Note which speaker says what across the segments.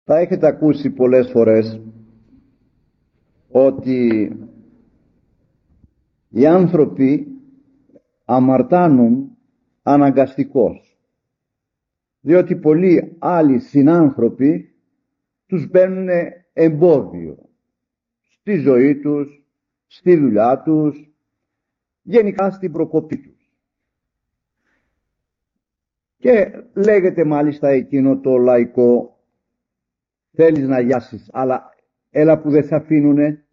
Speaker 1: Θα έχετε ακούσει πολλές φορές ότι οι άνθρωποι αμαρτάνουν αναγκαστικώς, διότι πολλοί άλλοι συνάνθρωποι τους μπαίνουν εμπόδιο στη ζωή τους, στη δουλειά τους, γενικά στην προκοπή τους. Και λέγεται μάλιστα εκείνο το λαϊκό, θέλεις να γιάσεις, αλλά έλα που δεν σε αφήνουνε.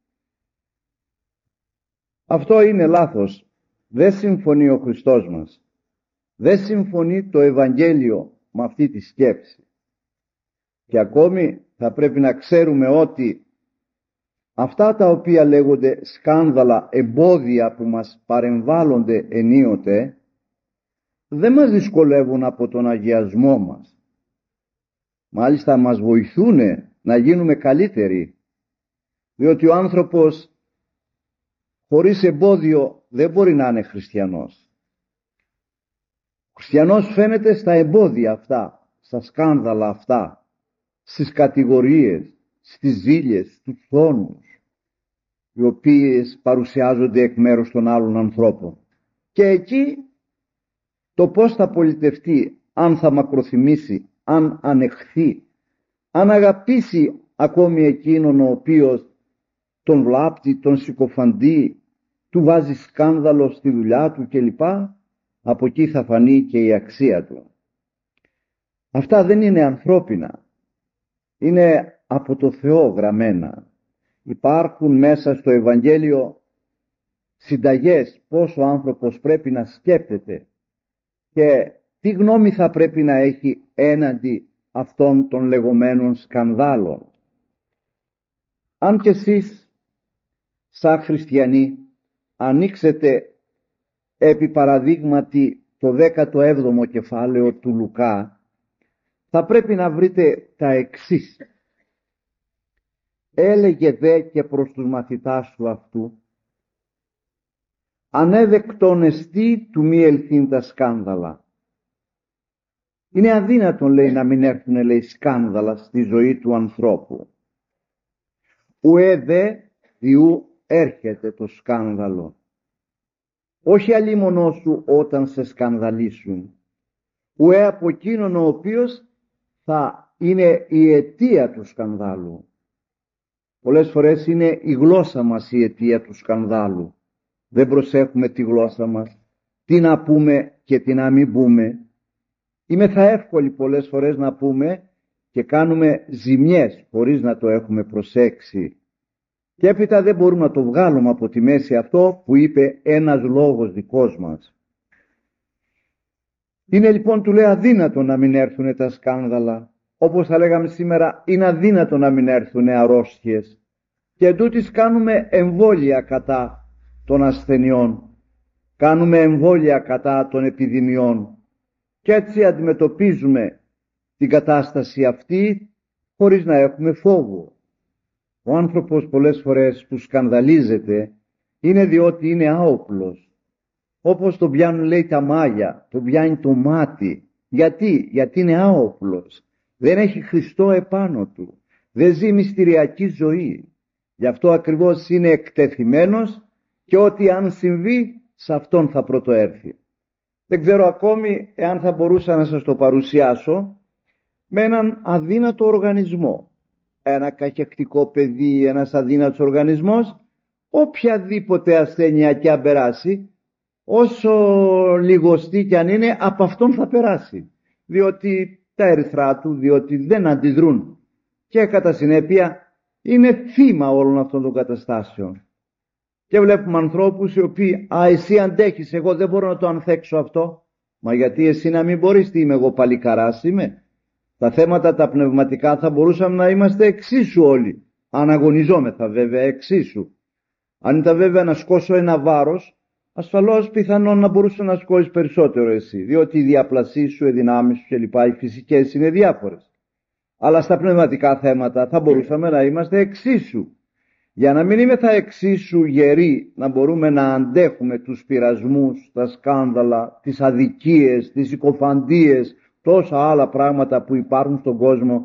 Speaker 1: Αυτό είναι λάθος. Δεν συμφωνεί ο Χριστός μας. Δεν συμφωνεί το Ευαγγέλιο με αυτή τη σκέψη. Και ακόμη θα πρέπει να ξέρουμε ότι αυτά τα οποία λέγονται σκάνδαλα, εμπόδια που μας παρεμβάλλονται ενίοτε, δεν μας δυσκολεύουν από τον αγιασμό μας. Μάλιστα μας βοηθούν να γίνουμε καλύτεροι, διότι ο άνθρωπος χωρίς εμπόδιο δεν μπορεί να είναι χριστιανός. Ο χριστιανός φαίνεται στα εμπόδια αυτά, στα σκάνδαλα αυτά, στις κατηγορίες, στις ζήλιες, στους φόνους, οι οποίες παρουσιάζονται εκ μέρους των άλλων ανθρώπων. Και εκεί το πώς θα πολιτευτεί, αν θα μακροθυμήσει, αν ανεχθεί, αν αγαπήσει ακόμη εκείνον ο οποίος τον βλάπτει, τον συκοφαντεί, του βάζει σκάνδαλο στη δουλειά του κλπ. Από εκεί θα φανεί και η αξία του. Αυτά δεν είναι ανθρώπινα. Είναι από το Θεό γραμμένα. Υπάρχουν μέσα στο Ευαγγέλιο συνταγές πώς ο άνθρωπος πρέπει να σκέπτεται και τι γνώμη θα πρέπει να έχει έναντι αυτών των λεγόμενων σκανδάλων. Αν και εσείς σαν χριστιανοί ανοίξετε επί παραδείγματι το 17ο κεφάλαιο του Λουκά, θα πρέπει να βρείτε τα εξής. Έλεγε δε και προς τους μαθητάς του αυτού, ανέδεκτον εστί του μη ελθύν τα σκάνδαλα. Είναι αδύνατον, λέει, να μην έρθουν, λέει, σκάνδαλα στη ζωή του ανθρώπου. Ουέ δε διού έρχεται το σκάνδαλο. Όχι αλίμονό σου όταν σε σκανδαλίσουν. Ουέ από εκείνον ο οποίος θα είναι η αιτία του σκανδάλου. Πολλές φορές είναι η γλώσσα μας η αιτία του σκανδάλου. Δεν προσέχουμε τη γλώσσα μας, τι να πούμε και τι να μην πούμε. Είμαι θα εύκολοι πολλές φορές να πούμε και κάνουμε ζημιές χωρίς να το έχουμε προσέξει. Και έπειτα δεν μπορούμε να το βγάλουμε από τη μέση αυτό που είπε ένας λόγος δικός μας. Είναι λοιπόν, του λέει, αδύνατο να μην έρθουν τα σκάνδαλα. Όπως θα λέγαμε σήμερα, είναι αδύνατο να μην έρθουν αρρώστιες. Και εντούτοις κάνουμε εμβόλια κατά των ασθενειών. Κάνουμε εμβόλια κατά των επιδημιών. Και έτσι αντιμετωπίζουμε την κατάσταση αυτή χωρίς να έχουμε φόβο. Ο άνθρωπος πολλές φορές που σκανδαλίζεται είναι διότι είναι άοπλος. Όπως τον πιάνουν, λέει, τα μάγια, τον πιάνει το μάτι. Γιατί είναι άοπλος. Δεν έχει Χριστό επάνω του. Δεν ζει μυστηριακή ζωή. Γι' αυτό ακριβώς είναι εκτεθειμένος και ό,τι αν συμβεί σε αυτόν θα πρωτοέρθει. Δεν ξέρω ακόμη εάν θα μπορούσα να σας το παρουσιάσω με έναν αδύνατο οργανισμό. Ένα καχεκτικό παιδί, ένας αδύνατος οργανισμός, οποιαδήποτε ασθένεια και αν περάσει, όσο λιγοστή κι αν είναι, από αυτόν θα περάσει. Διότι τα ερυθρά του, διότι δεν αντιδρούν. Και κατά συνέπεια είναι θύμα όλων αυτών των καταστάσεων. Και βλέπουμε ανθρώπους οι οποίοι, εσύ αντέχεις, εγώ δεν μπορώ να το ανθέξω αυτό. Μα γιατί εσύ να μην μπορείς, τι είμαι εγώ, παλικαράς είμαι? Τα θέματα τα πνευματικά θα μπορούσαμε να είμαστε εξίσου όλοι. Αν αγωνιζόμεθα βέβαια εξίσου. Αν ήταν βέβαια να σκώσω ένα βάρος, ασφαλώς πιθανόν να μπορούσε να σκόσεις περισσότερο εσύ. Διότι οι διαπλασίες σου, οι δυνάμεις σου κλπ. Οι φυσικές είναι διάφορες. Αλλά στα πνευματικά θέματα θα μπορούσαμε να είμαστε εξίσου. Για να μην είμεθα εξίσου γεροί, να μπορούμε να αντέχουμε τους πειρασμούς, τα σκάνδαλα, τις αδικίες, τις συκοφαντίες, τόσα άλλα πράγματα που υπάρχουν στον κόσμο,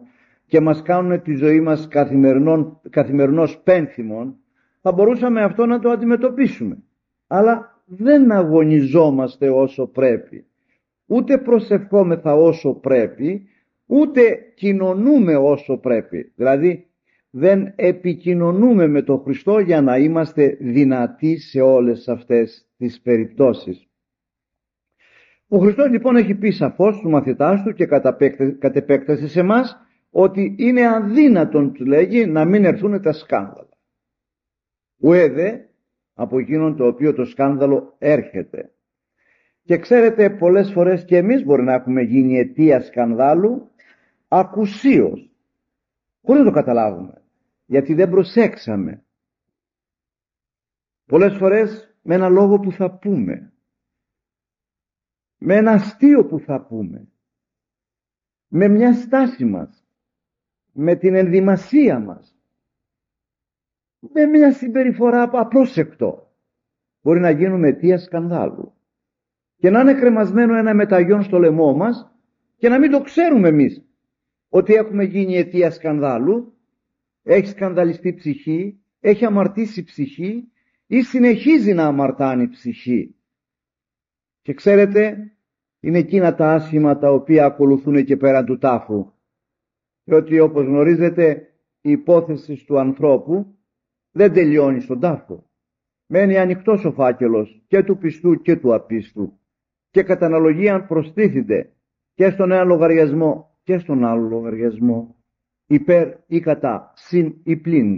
Speaker 1: και μας κάνουν τη ζωή μας καθημερινώς πένθυμων, θα μπορούσαμε αυτό να το αντιμετωπίσουμε. Αλλά δεν αγωνιζόμαστε όσο πρέπει, ούτε προσευχόμεθα όσο πρέπει, ούτε κοινωνούμε όσο πρέπει. Δηλαδή δεν επικοινωνούμε με τον Χριστό για να είμαστε δυνατοί σε όλες αυτές τις περιπτώσεις. Ο Χριστός λοιπόν έχει πει σαφώς στους μαθητάς του και κατ' επέκταση σε εμάς ότι είναι αδύνατον, του λέγει, να μην ερθούν τα σκάνδαλα. Ουέδε από εκείνον το οποίο το σκάνδαλο έρχεται. Και ξέρετε, πολλές φορές και εμείς μπορεί να έχουμε γίνει αιτία σκανδάλου ακουσίως, χωρίς να το καταλάβουμε, γιατί δεν προσέξαμε. Πολλές φορές με ένα λόγο που θα πούμε, με ένα αστείο που θα πούμε, με μια στάση μας, με την ενδυμασία μας, με μια συμπεριφορά απρόσεκτο, μπορεί να γίνουμε αιτία σκανδάλου και να είναι κρεμασμένο ένα μεταγιόν στο λαιμό μας και να μην το ξέρουμε εμείς ότι έχουμε γίνει αιτία σκανδάλου, έχει σκανδαλιστεί ψυχή, έχει αμαρτήσει ψυχή ή συνεχίζει να αμαρτάνει ψυχή. Και ξέρετε, είναι εκείνα τα άσχημα τα οποία ακολουθούν και πέραν του τάφου. Διότι όπως γνωρίζετε, η υπόθεση του ανθρώπου δεν τελειώνει στον τάφο. Μένει ανοιχτός ο φάκελος και του πιστού και του απίστου. Και κατά αναλογία προστίθεται και στον ένα λογαριασμό και στον άλλο λογαριασμό, υπέρ ή κατά, συν ή πλην.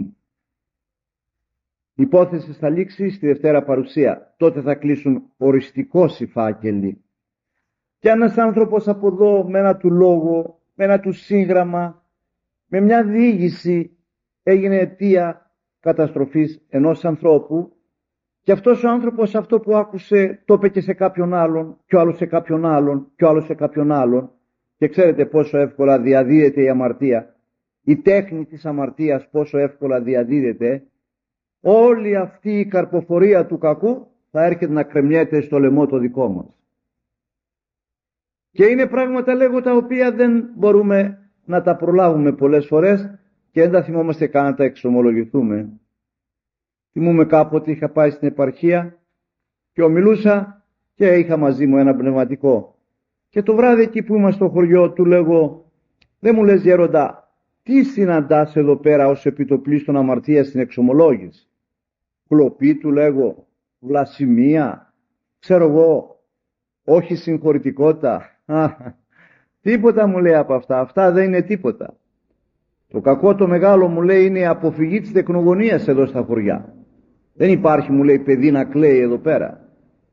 Speaker 1: Η υπόθεση θα λήξει στη Δευτέρα Παρουσία. Τότε θα κλείσουν οριστικώς οι φάκελοι. Και ένας άνθρωπος από εδώ με ένα του λόγο, με ένα του σύγγραμμα, με μια διήγηση έγινε αιτία καταστροφής ενός ανθρώπου και αυτός ο άνθρωπος αυτό που άκουσε το είπε και σε κάποιον άλλον και ο άλλος σε κάποιον άλλον και ο άλλος σε κάποιον άλλον και ξέρετε πόσο εύκολα διαδίδεται η αμαρτία, η τέχνη της αμαρτίας πόσο εύκολα διαδίδεται. Όλη αυτή η καρποφορία του κακού θα έρχεται να κρεμιέται στο λαιμό το δικό μας. Και είναι πράγματα, λέγω, τα οποία δεν μπορούμε να τα προλάβουμε πολλές φορές και δεν τα θυμόμαστε καν να τα εξομολογηθούμε. Θυμούμαι κάποτε είχα πάει στην επαρχία και ομιλούσα και είχα μαζί μου ένα πνευματικό. Και το βράδυ εκεί που είμαστε στο χωριό του λέγω, δεν μου λες γέροντα, τι συναντάς εδώ πέρα ως επιτοπλίστων αμαρτίας στην εξομολόγηση? Κλοπή, του λέγω, βλασιμία, ξέρω εγώ, όχι συγχωρητικότητα. Τίποτα, μου λέει, από αυτά. Αυτά δεν είναι τίποτα. Το κακό το μεγάλο, μου λέει, είναι η αποφυγή της τεκνογωνίας εδώ στα χωριά. Δεν υπάρχει, μου λέει, παιδί να κλαίει εδώ πέρα.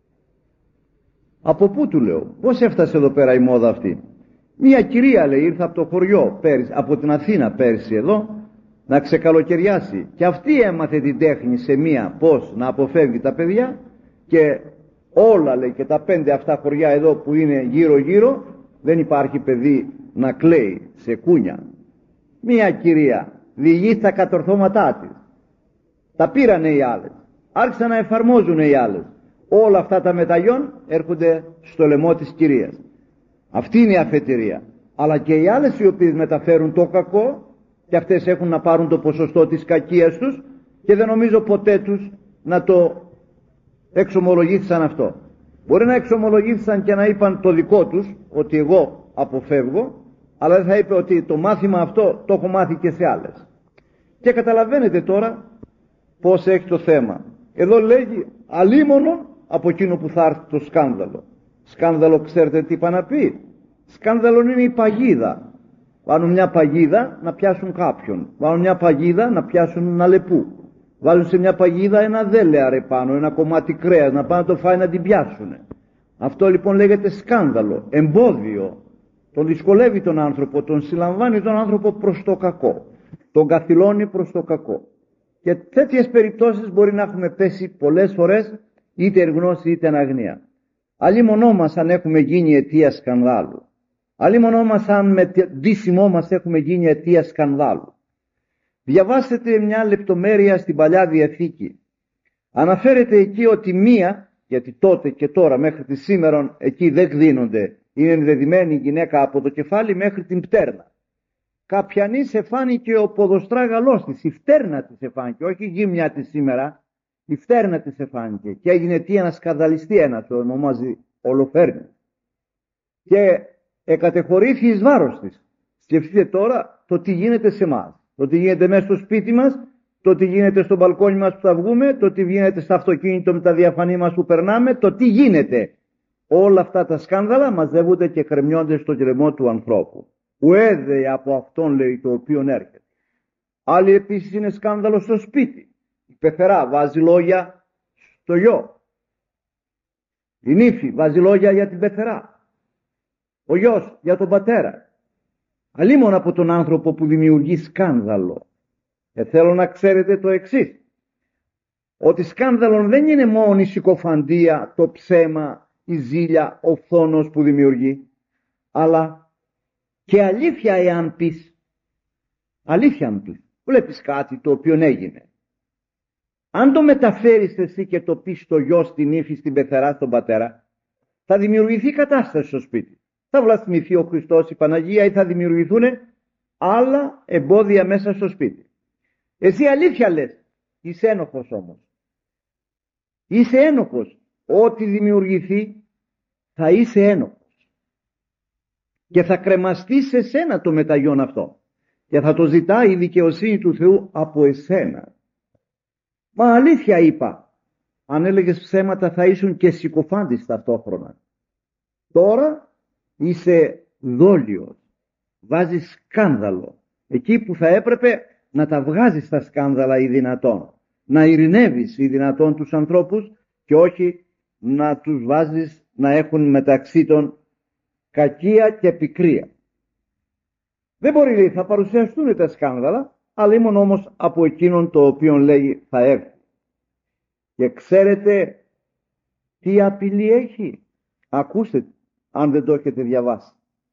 Speaker 1: Από πού, του λέω, πώς έφτασε εδώ πέρα η μόδα αυτή? Μια κυρία, λέει, ήρθε από το χωριό πέρυσι, από την Αθήνα πέρυσι εδώ να ξεκαλοκαιριάσει και αυτή έμαθε την τέχνη σε μία πώς να αποφεύγει τα παιδιά και όλα, λέει, και τα 5 αυτά χωριά εδώ που είναι γύρω γύρω δεν υπάρχει παιδί να κλαίει σε κούνια. Μία κυρία διηγεί τα κατορθώματά της, τα πήρανε οι άλλες, άρχισαν να εφαρμόζουν οι άλλες, όλα αυτά τα μεταγιόν έρχονται στο λαιμό της κυρίας. Αυτή είναι η αφετηρία. Αλλά και οι άλλες οι οποίες μεταφέρουν το κακό και αυτές έχουν να πάρουν το ποσοστό της κακίας τους και δεν νομίζω ποτέ τους να το εξομολογήθησαν αυτό. Μπορεί να εξομολογήθησαν και να είπαν το δικό τους, ότι εγώ αποφεύγω, αλλά δεν θα είπε ότι το μάθημα αυτό το έχω μάθει και σε άλλες. Και καταλαβαίνετε τώρα πώς έχει το θέμα. Εδώ λέγει αλίμονο από εκείνο που θα έρθει το σκάνδαλο. Σκάνδαλο, ξέρετε τι είπα να πει? Σκάνδαλο είναι η παγίδα. Βάλουν μια παγίδα να πιάσουν κάποιον. Βάλουν μια παγίδα να πιάσουν ένα λεπού. Βάλουν σε μια παγίδα ένα δέλεαρε πάνω, ένα κομμάτι κρέας, να πάνε να το φάει να την πιάσουν. Αυτό λοιπόν λέγεται σκάνδαλο, εμπόδιο. Τον δυσκολεύει τον άνθρωπο, τον συλλαμβάνει τον άνθρωπο προς το κακό. Τον καθυλώνει προς το κακό. Και τέτοιες περιπτώσεις μπορεί να έχουμε πέσει πολλές φορές, είτε εν γνώση είτε εν αγνία. Αλλήμονό μας αν έχουμε γίνει αιτία σκανδάλου. Αλλήμονό μας αν με ντύσιμό μας έχουμε γίνει αιτία σκανδάλου. Διαβάσετε μια λεπτομέρεια στην Παλιά Διαθήκη. Αναφέρεται εκεί ότι μία, γιατί τότε και τώρα μέχρι τη σήμερον εκεί δεν δίνονται, είναι ενδεδειμένη η γυναίκα από το κεφάλι μέχρι την πτέρνα. Καπιανή σε φάνηκε ο ποδοστράγαλός της, η φτέρνα της σε φάνηκε, όχι η γύμνια της σήμερα, η φτέρνα της σε φάνηκε και έγινε τι, ένα σκανδαλιστή, ένα το ονομάζει Ολοφέρνη, και εκατεχωρήθη εις βάρος της. Σκεφτείτε τώρα το τι γίνεται σε εμάς, το τι γίνεται μέσα στο σπίτι μας, το τι γίνεται στο μπαλκόνι μας που θα βγούμε, το τι γίνεται στο αυτοκίνητο με τα διαφανή μας που περνάμε, το τι γίνεται. Όλα αυτά τα σκάνδαλα μαζεύονται και κρεμιώνται στο γκρεμό του ανθρώπου. Ουέδε από αυτόν, λέει, το οποίον έρχεται. Άλλη επίσης είναι σκάνδαλο στο σπίτι. Η πεθερά βάζει λόγια στο γιο. Η νύφη βάζει λόγια για την πεθερά. Ο γιος για τον πατέρα. Αλίμον από τον άνθρωπο που δημιουργεί σκάνδαλο. Θέλω να ξέρετε το εξής. Ότι σκάνδαλο δεν είναι μόνο η συκοφαντία, το ψέμα, η ζήλια, ο φθόνος που δημιουργεί, αλλά και αλήθεια εάν πεις. Αλήθεια αν πεις. Βλέπεις κάτι το οποίο έγινε. Αν το μεταφέρεις εσύ και το πεις στο γιο, στην ύφη, στην πεθερά, στον πατέρα, θα δημιουργηθεί κατάσταση στο σπίτι. Θα βλασμηθεί ο Χριστός, η Παναγία, ή θα δημιουργηθούν άλλα εμπόδια μέσα στο σπίτι. Εσύ αλήθεια λες, είσαι ένοχος όμως. Είσαι ένοχος. Ό,τι δημιουργηθεί θα είσαι ένοχος. Και θα κρεμαστεί σε σένα το μεταγιόν αυτό. Και θα το ζητάει η δικαιοσύνη του Θεού από εσένα. Μα αλήθεια είπα. Αν έλεγες ψέματα θα ήσουν και συκοφάντης ταυτόχρονα. Τώρα είσαι δόλιος. Βάζεις σκάνδαλο. Εκεί που θα έπρεπε να τα βγάζεις τα σκάνδαλα ή δυνατόν. Να ειρηνεύεις ή δυνατόν τους ανθρώπους και όχι να τους βάζεις να έχουν μεταξύ των κακία και πικρία. Δεν μπορεί, λέει, θα παρουσιαστούν τα σκάνδαλα, αλλά ήμουν όμως από εκείνον το οποίο λέει θα έρθει. Και ξέρετε τι απειλή έχει. Ακούστε αν δεν το έχετε διαβάσει.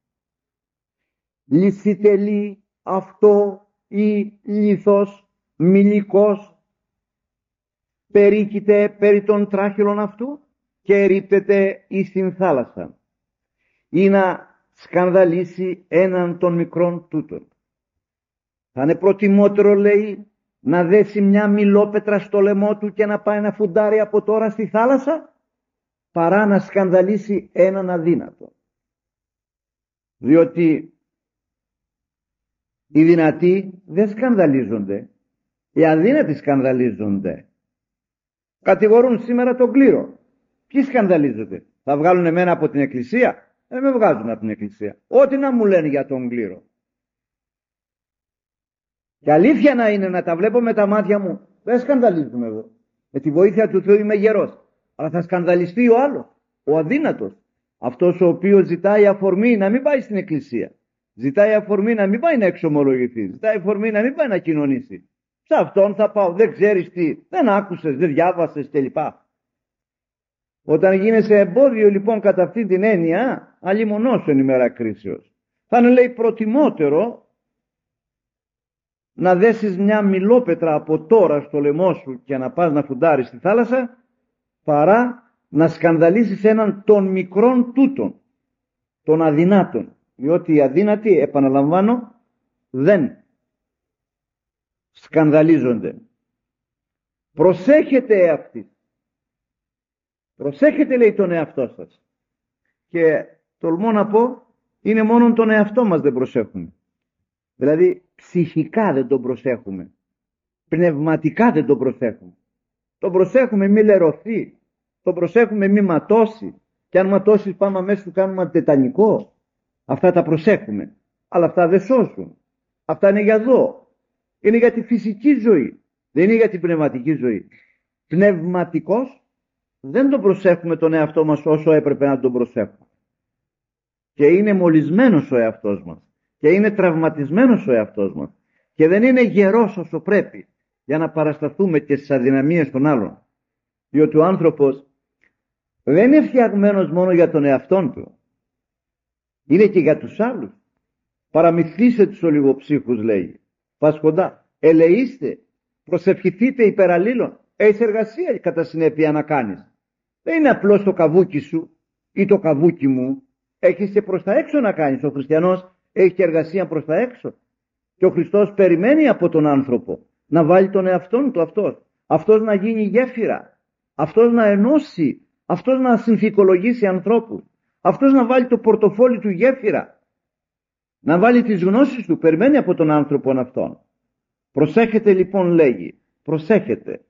Speaker 1: Λυσιτελή αυτό ή λιθός μιλικός περίκειται περί των τράχυλων αυτού και ερείπτεται εις την θάλασσα, ή να σκανδαλίσει έναν των μικρών τούτων. Θα είναι προτιμότερο, λέει, να δέσει μια μιλόπετρα στο λαιμό του και να πάει να φουντάρει από τώρα στη θάλασσα, παρά να σκανδαλίσει έναν αδύνατο. Διότι οι δυνατοί δεν σκανδαλίζονται, οι αδύνατοι σκανδαλίζονται. Κατηγορούν σήμερα τον κλήρο. Ποιοι σκανδαλίζονται? Θα βγάλουν εμένα από την εκκλησία? Δεν με βγάζουν από την εκκλησία. Ό,τι να μου λένε για τον κλήρο. Και αλήθεια να είναι, να τα βλέπω με τα μάτια μου, δεν σκανδαλίζομαι εγώ. Με τη βοήθεια του Θεού είμαι γερός. Αλλά θα σκανδαλιστεί ο άλλος, ο αδύνατος. Αυτός ο οποίος ζητάει αφορμή να μην πάει στην εκκλησία. Ζητάει αφορμή να μην πάει να εξομολογηθεί. Ζητάει αφορμή να μην πάει να κοινωνήσει. Σε αυτόν θα πάω, δεν ξέρεις τι, δεν άκουσες, δεν διάβασες κλπ. Όταν γίνεσαι εμπόδιο λοιπόν κατά αυτή την έννοια, αλλημονώσουν ημέρα κρίσεως. Θα είναι, λέει, προτιμότερο να δέσεις μια μιλόπετρα από τώρα στο λαιμό σου και να πας να φουντάρεις στη θάλασσα, παρά να σκανδαλίσεις έναν των μικρών τούτων, των αδυνάτων. Διότι οι αδύνατοι, επαναλαμβάνω, δεν σκανδαλίζονται. Προσέχετε αυτοί. Προσέχετε, λέει, τον εαυτό σας. Και τολμώ να πω, είναι μόνο τον εαυτό μας δεν προσέχουμε. Δηλαδή ψυχικά δεν τον προσέχουμε. Πνευματικά δεν τον προσέχουμε. Τον προσέχουμε μη λερωθεί. Τον προσέχουμε μη ματώσει. Και αν ματώσει πάμε αμέσως του κάνουμε τετανικό. Αυτά τα προσέχουμε. Αλλά αυτά δεν σώσουν. Αυτά είναι για εδώ. Είναι για τη φυσική ζωή. Δεν είναι για την πνευματική ζωή. Πνευματικός δεν τον προσέχουμε τον εαυτό μας όσο έπρεπε να τον προσέχουμε. Και είναι μολυσμένος ο εαυτός μας. Και είναι τραυματισμένος ο εαυτός μας. Και δεν είναι γερός όσο πρέπει για να παρασταθούμε και στις αδυναμίες των άλλων. Διότι ο άνθρωπος δεν είναι φτιαγμένος μόνο για τον εαυτόν του. Είναι και για τους άλλους. Παραμυθίστε τους ολιγοψύχους, λέει. Πασχοντά, ελεήστε, προσευχηθείτε υπερ αλλήλων. Έχεις εργασία κατά συνέπεια να κάνεις. Δεν είναι απλώς το καβούκι σου ή το καβούκι μου. Έχεις και προς τα έξω να κάνεις. Ο χριστιανός έχει και εργασία προς τα έξω. Και ο Χριστός περιμένει από τον άνθρωπο να βάλει τον εαυτόν του αυτός να γίνει γέφυρα, αυτός να ενώσει, αυτός να συνθηκολογήσει ανθρώπους, αυτός να βάλει το πορτοφόλι του γέφυρα, να βάλει τις γνώσεις του. Περιμένει από τον άνθρωπο αυτόν. Προσέχετε λοιπόν, λέγει, προσέχετε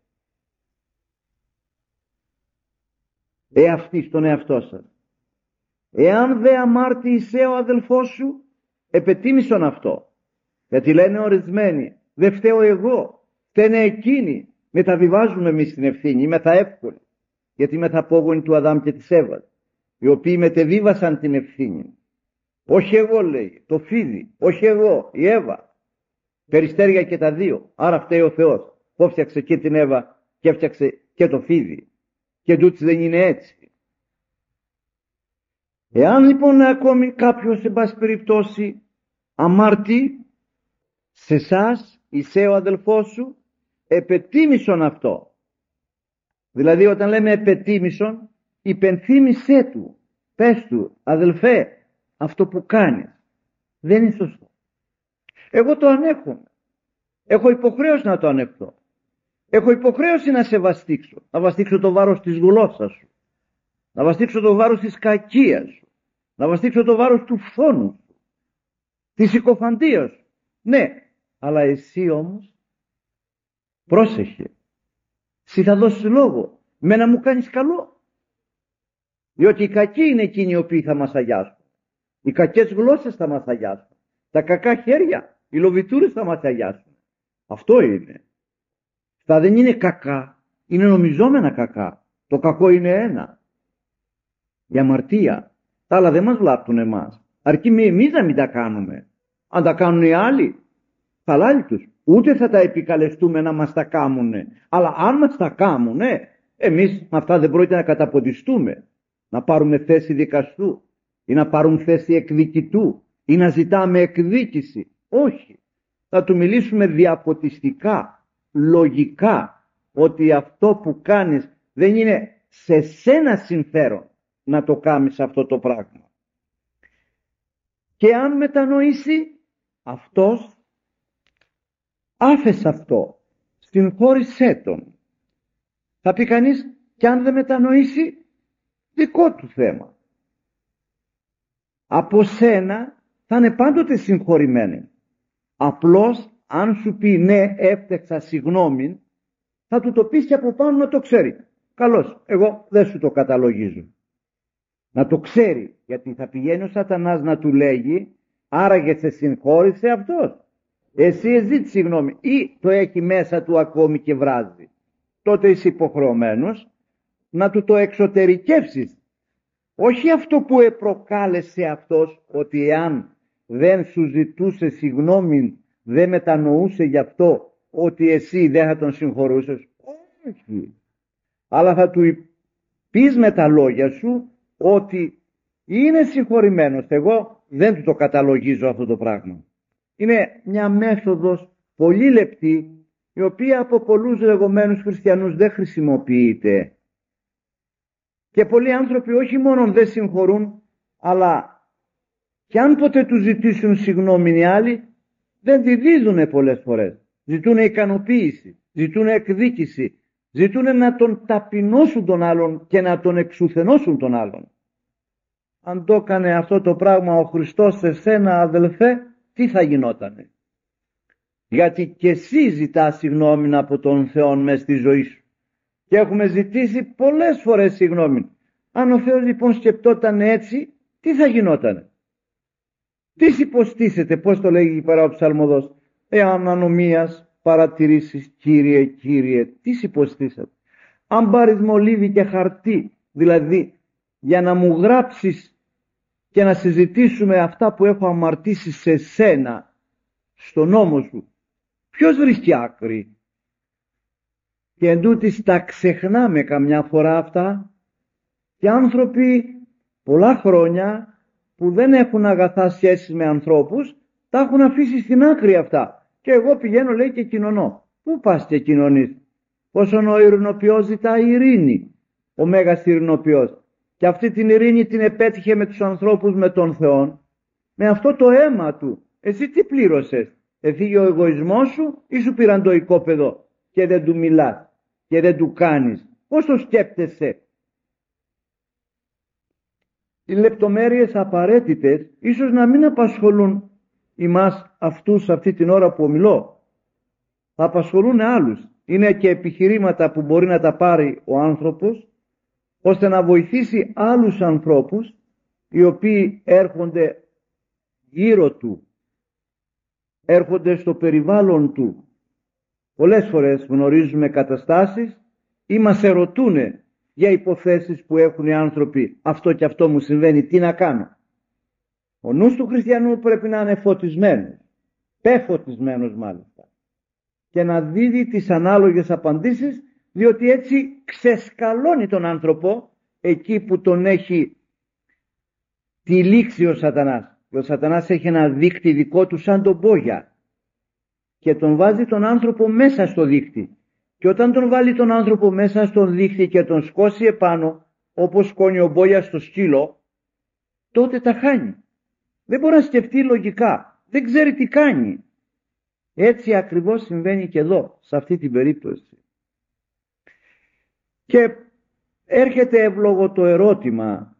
Speaker 1: εαυτοί στον εαυτό σας. Εάν δε αμάρτησε ο αδελφός σου, επετίμησον αυτό. Γιατί λένε ορισμένοι, δεν φταίω εγώ, φταίνε εκείνοι. Μεταβιβάζουμε εμείς την ευθύνη, είμαι θα εύκολη. Γιατί είμαι θα απόγονοι του Αδάμ και της Εύας, οι οποίοι μετεβίβασαν την ευθύνη. Όχι εγώ, λέει, το φίδι, όχι εγώ, η Εύα. Περιστέρια και τα δύο. Άρα φταίει ο Θεός που έφτιαξε και την Εύα και έφτιαξε και το φίδι. Και τούτης δεν είναι έτσι. Εάν λοιπόν ακόμη κάποιος, σε πάση περιπτώσει, αμάρτη, σε εσάς, είσαι ο αδελφός σου, επετίμησον αυτό. Δηλαδή όταν λέμε επετίμησον, υπενθύμησέ του, πες του, αδελφέ, αυτό που κάνεις δεν είναι σωστό. Εγώ το ανέχομαι. Έχω υποχρέωση να το ανεχθώ. Έχω υποχρέωση να σε βαστίξω. Να βαστίξω το βάρος της γλώσσας σου. Να βαστίξω το βάρος της κακίας σου. Να βαστίξω το βάρος του φθόνου σου. Της συκοφαντίας σου. Ναι, αλλά εσύ όμως πρόσεχε. Εσύ θα δώσεις λόγο με να μου κάνεις καλό. Διότι οι κακοί είναι εκείνοι οι οποίοι θα μας αγιάσουν. Οι κακές γλώσσες θα μας αγιάσουν. Τα κακά χέρια, οι λοβιτούρες θα μας αγιάσουν. Αυτό είναι. Αυτά δεν είναι κακά, είναι νομιζόμενα κακά. Το κακό είναι ένα. Η αμαρτία. Τα άλλα δεν μας βλάπτουν εμάς. Αρκεί εμείς να μην τα κάνουμε. Αν τα κάνουν οι άλλοι, χαλάλι τους. Ούτε θα τα επικαλεστούμε να μας τα κάνουνε. Αλλά αν μας τα κάνουνε, εμείς με αυτά δεν πρόκειται να καταποντιστούμε. Να πάρουμε θέση δικαστού ή να πάρουν θέση εκδικητού ή να ζητάμε εκδίκηση. Όχι. Θα του μιλήσουμε διαποτιστικά, λογικά, ότι αυτό που κάνεις δεν είναι σε σένα συμφέρον να το κάνεις αυτό το πράγμα. Και αν μετανοήσει, αυτός άφεσε αυτό, συγχώρησέ τον. Θα πει κανείς, και αν δεν μετανοήσει, δικό του θέμα. Από σένα θα είναι πάντοτε συγχωρημένοι. Απλώς αν σου πει ναι, έφτεξα, συγγνώμη, θα του το πεις και από πάνω να το ξέρει. Καλώς, εγώ δεν σου το καταλογίζω. Να το ξέρει, γιατί θα πηγαίνει ο σατανάς να του λέγει, άραγε σε συγχώρησε αυτός. Εσύ ζήτησε συγγνώμη ή το έχει μέσα του ακόμη και βράζει. Τότε είσαι υποχρεωμένος να του το εξωτερικεύσεις. Όχι αυτό που προκάλεσε αυτός, ότι εάν δεν σου ζητούσε συγγνώμη, δεν μετανοούσε γι' αυτό, ότι εσύ δεν θα τον συγχωρούσες. Όχι. Αλλά θα του πεις με τα λόγια σου ότι είναι συγχωρημένος. Εγώ δεν του το καταλογίζω αυτό το πράγμα. Είναι μια μέθοδος πολύ λεπτή, η οποία από πολλούς λεγόμενους χριστιανούς δεν χρησιμοποιείται. Και πολλοί άνθρωποι όχι μόνο δεν συγχωρούν, αλλά και αν ποτέ τους ζητήσουν συγγνώμη οι άλλοι, δεν τη δίδουνε πολλές φορές. Ζητούν ικανοποίηση, ζητούν εκδίκηση, ζητούν να τον ταπεινώσουν τον άλλον και να τον εξουθενώσουν τον άλλον. Αν το έκανε αυτό το πράγμα ο Χριστός σε σένα, αδελφέ, τι θα γινότανε? Γιατί και εσύ ζητάς συγγνώμη από τον Θεό μες στη ζωή σου. Και έχουμε ζητήσει πολλές φορές συγγνώμη. Αν ο Θεός λοιπόν σκεπτόταν έτσι, τι θα γινότανε? Τι υποστήσετε, πώς το λέγει παρά ο ψαλμοδός? Εάν ανομίας παρατηρήσεις, Κύριε, Κύριε, τι υποστήσατε? Αν πάρεις μολύβι και χαρτί, δηλαδή για να μου γράψεις και να συζητήσουμε αυτά που έχω αμαρτήσει σε σένα, στον νόμο σου, ποιος βρίσκει άκρη? Και εντούτοις τα ξεχνάμε καμιά φορά αυτά, και άνθρωποι πολλά χρόνια που δεν έχουν αγαθά σχέσεις με ανθρώπους, τα έχουν αφήσει στην άκρη αυτά. Και εγώ πηγαίνω, λέει, και κοινωνώ. Πού πας και κοινωνείς? Όσον ο ειρηνοποιός ζητάει ειρήνη, ο Μέγας Ειρηνοποιός. Και αυτή την ειρήνη την επέτυχε με τους ανθρώπους, με τον Θεό, με αυτό το αίμα του. Εσύ τι πλήρωσες? Εφύγει ο εγωισμός σου ή σου πήραν το οικόπεδο και δεν του μιλάς και δεν του κάνεις? Πώς το σκέπτεσαι? Οι λεπτομέρειες απαραίτητες ίσως να μην απασχολούν εμάς αυτούς αυτή την ώρα που ομιλώ. Θα απασχολούν άλλους. Είναι και επιχειρήματα που μπορεί να τα πάρει ο άνθρωπος ώστε να βοηθήσει άλλους ανθρώπους οι οποίοι έρχονται γύρω του, έρχονται στο περιβάλλον του. Πολλές φορές γνωρίζουμε καταστάσεις ή μας ερωτούν για υποθέσεις που έχουν οι άνθρωποι. Αυτό και αυτό μου συμβαίνει, τι να κάνω? Ο νους του χριστιανού πρέπει να είναι φωτισμένος, πεφωτισμένος μάλιστα, και να δίδει τις ανάλογες απαντήσεις, διότι έτσι ξεσκαλώνει τον άνθρωπο εκεί που τον έχει τυλίξει ο Σατανάς. Ο Σατανάς έχει ένα δίκτυ δικό του σαν τον μπόγια και τον βάζει τον άνθρωπο μέσα στο δίκτυ. Και όταν τον βάλει τον άνθρωπο μέσα στον δίκτυ και τον σκώσει επάνω, όπως σκόνει ο μπόγιας στο σκύλο, τότε τα χάνει. Δεν μπορεί να σκεφτεί λογικά. Δεν ξέρει τι κάνει. Έτσι ακριβώς συμβαίνει και εδώ, σε αυτή την περίπτωση. Και έρχεται εύλογο το ερώτημα,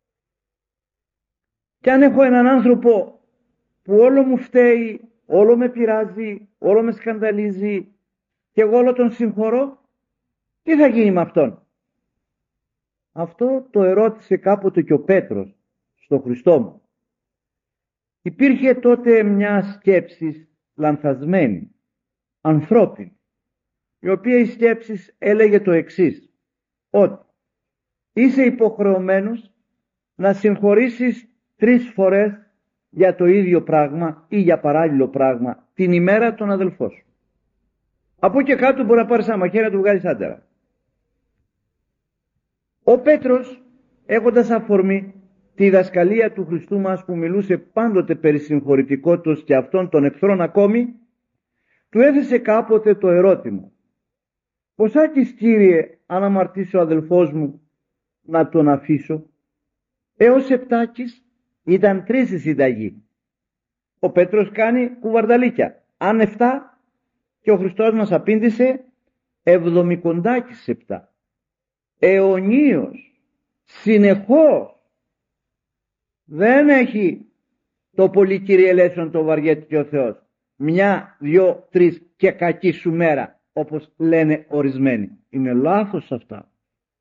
Speaker 1: κι αν έχω έναν άνθρωπο που όλο μου φταίει, όλο με πειράζει, όλο με σκανδαλίζει και εγώ όλο τον συγχωρώ, τι θα γίνει με αυτόν? Αυτό το ερώτησε κάποτε και ο Πέτρος στο Χριστό μου. Υπήρχε τότε μια σκέψη λανθασμένη, ανθρώπινη, η οποία η σκέψη έλεγε το εξής, ότι είσαι υποχρεωμένος να συγχωρήσεις 3 φορές για το ίδιο πράγμα ή για παράλληλο πράγμα την ημέρα τον αδελφό σου. Από και κάτω μπορεί να πάρεις ένα μαχαίρι να του βγάλεις άντερα. Ο Πέτρος, έχοντας αφορμή τη διδασκαλία του Χριστού μας που μιλούσε πάντοτε περί συγχωρητικότητος και αυτών των εχθρών ακόμη, του έθεσε κάποτε το ερώτημα, ποσάκις Κύριε αν αμαρτήσει ο αδελφός μου να τον αφήσω? Έως 7 ήταν 3 η συνταγή. Ο Πέτρος κάνει κουβαρδαλίκια. Αν 7, και ο Χριστός μας απήντησε 70 αιωνίως, συνεχώς. Δεν έχει το πολύ Κύριε ελέησον το βαριέται και ο Θεός. 1, 2, 3 και κακή σου μέρα, όπως λένε ορισμένοι. Είναι λάθος αυτά.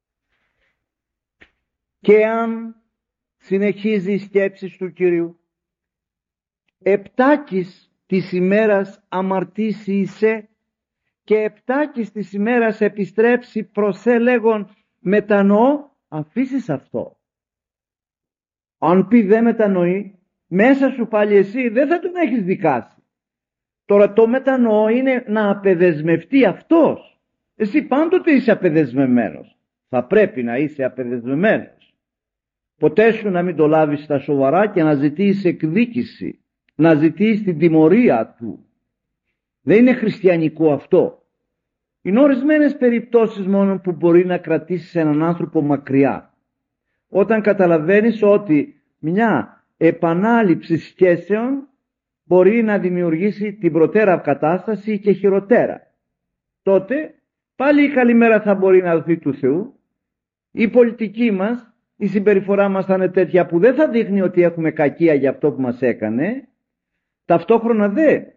Speaker 1: Και αν συνεχίζει η σκέψη του Κυρίου, 7 της ημέρας αμαρτήσει είσαι και 7 της ημέρας επιστρέψει προς λέγον μετανοώ, αφήσεις αυτό. Αν πει δεν μετανοεί, μέσα σου πάλι εσύ δεν θα τον έχεις δικάσει. Τώρα το μετανοώ είναι να απεδεσμευτεί αυτός. Εσύ πάντοτε είσαι απεδεσμευμένος. Θα πρέπει να είσαι απεδεσμευμένος. Ποτέ σου να μην το λάβεις στα σοβαρά και να ζητείς εκδίκηση, να ζητείς την τιμωρία του. Δεν είναι χριστιανικό αυτό. Είναι ορισμένες περιπτώσεις μόνο που μπορεί να κρατήσεις έναν άνθρωπο μακριά. Όταν καταλαβαίνεις ότι μια επανάληψη σχέσεων μπορεί να δημιουργήσει την προτέρα κατάσταση και χειροτέρα, τότε πάλι η καλημέρα θα μπορεί να δοθεί του Θεού. Η πολιτική μας, η συμπεριφορά μας θα είναι τέτοια που δεν θα δείχνει ότι έχουμε κακία για αυτό που μας έκανε. Ταυτόχρονα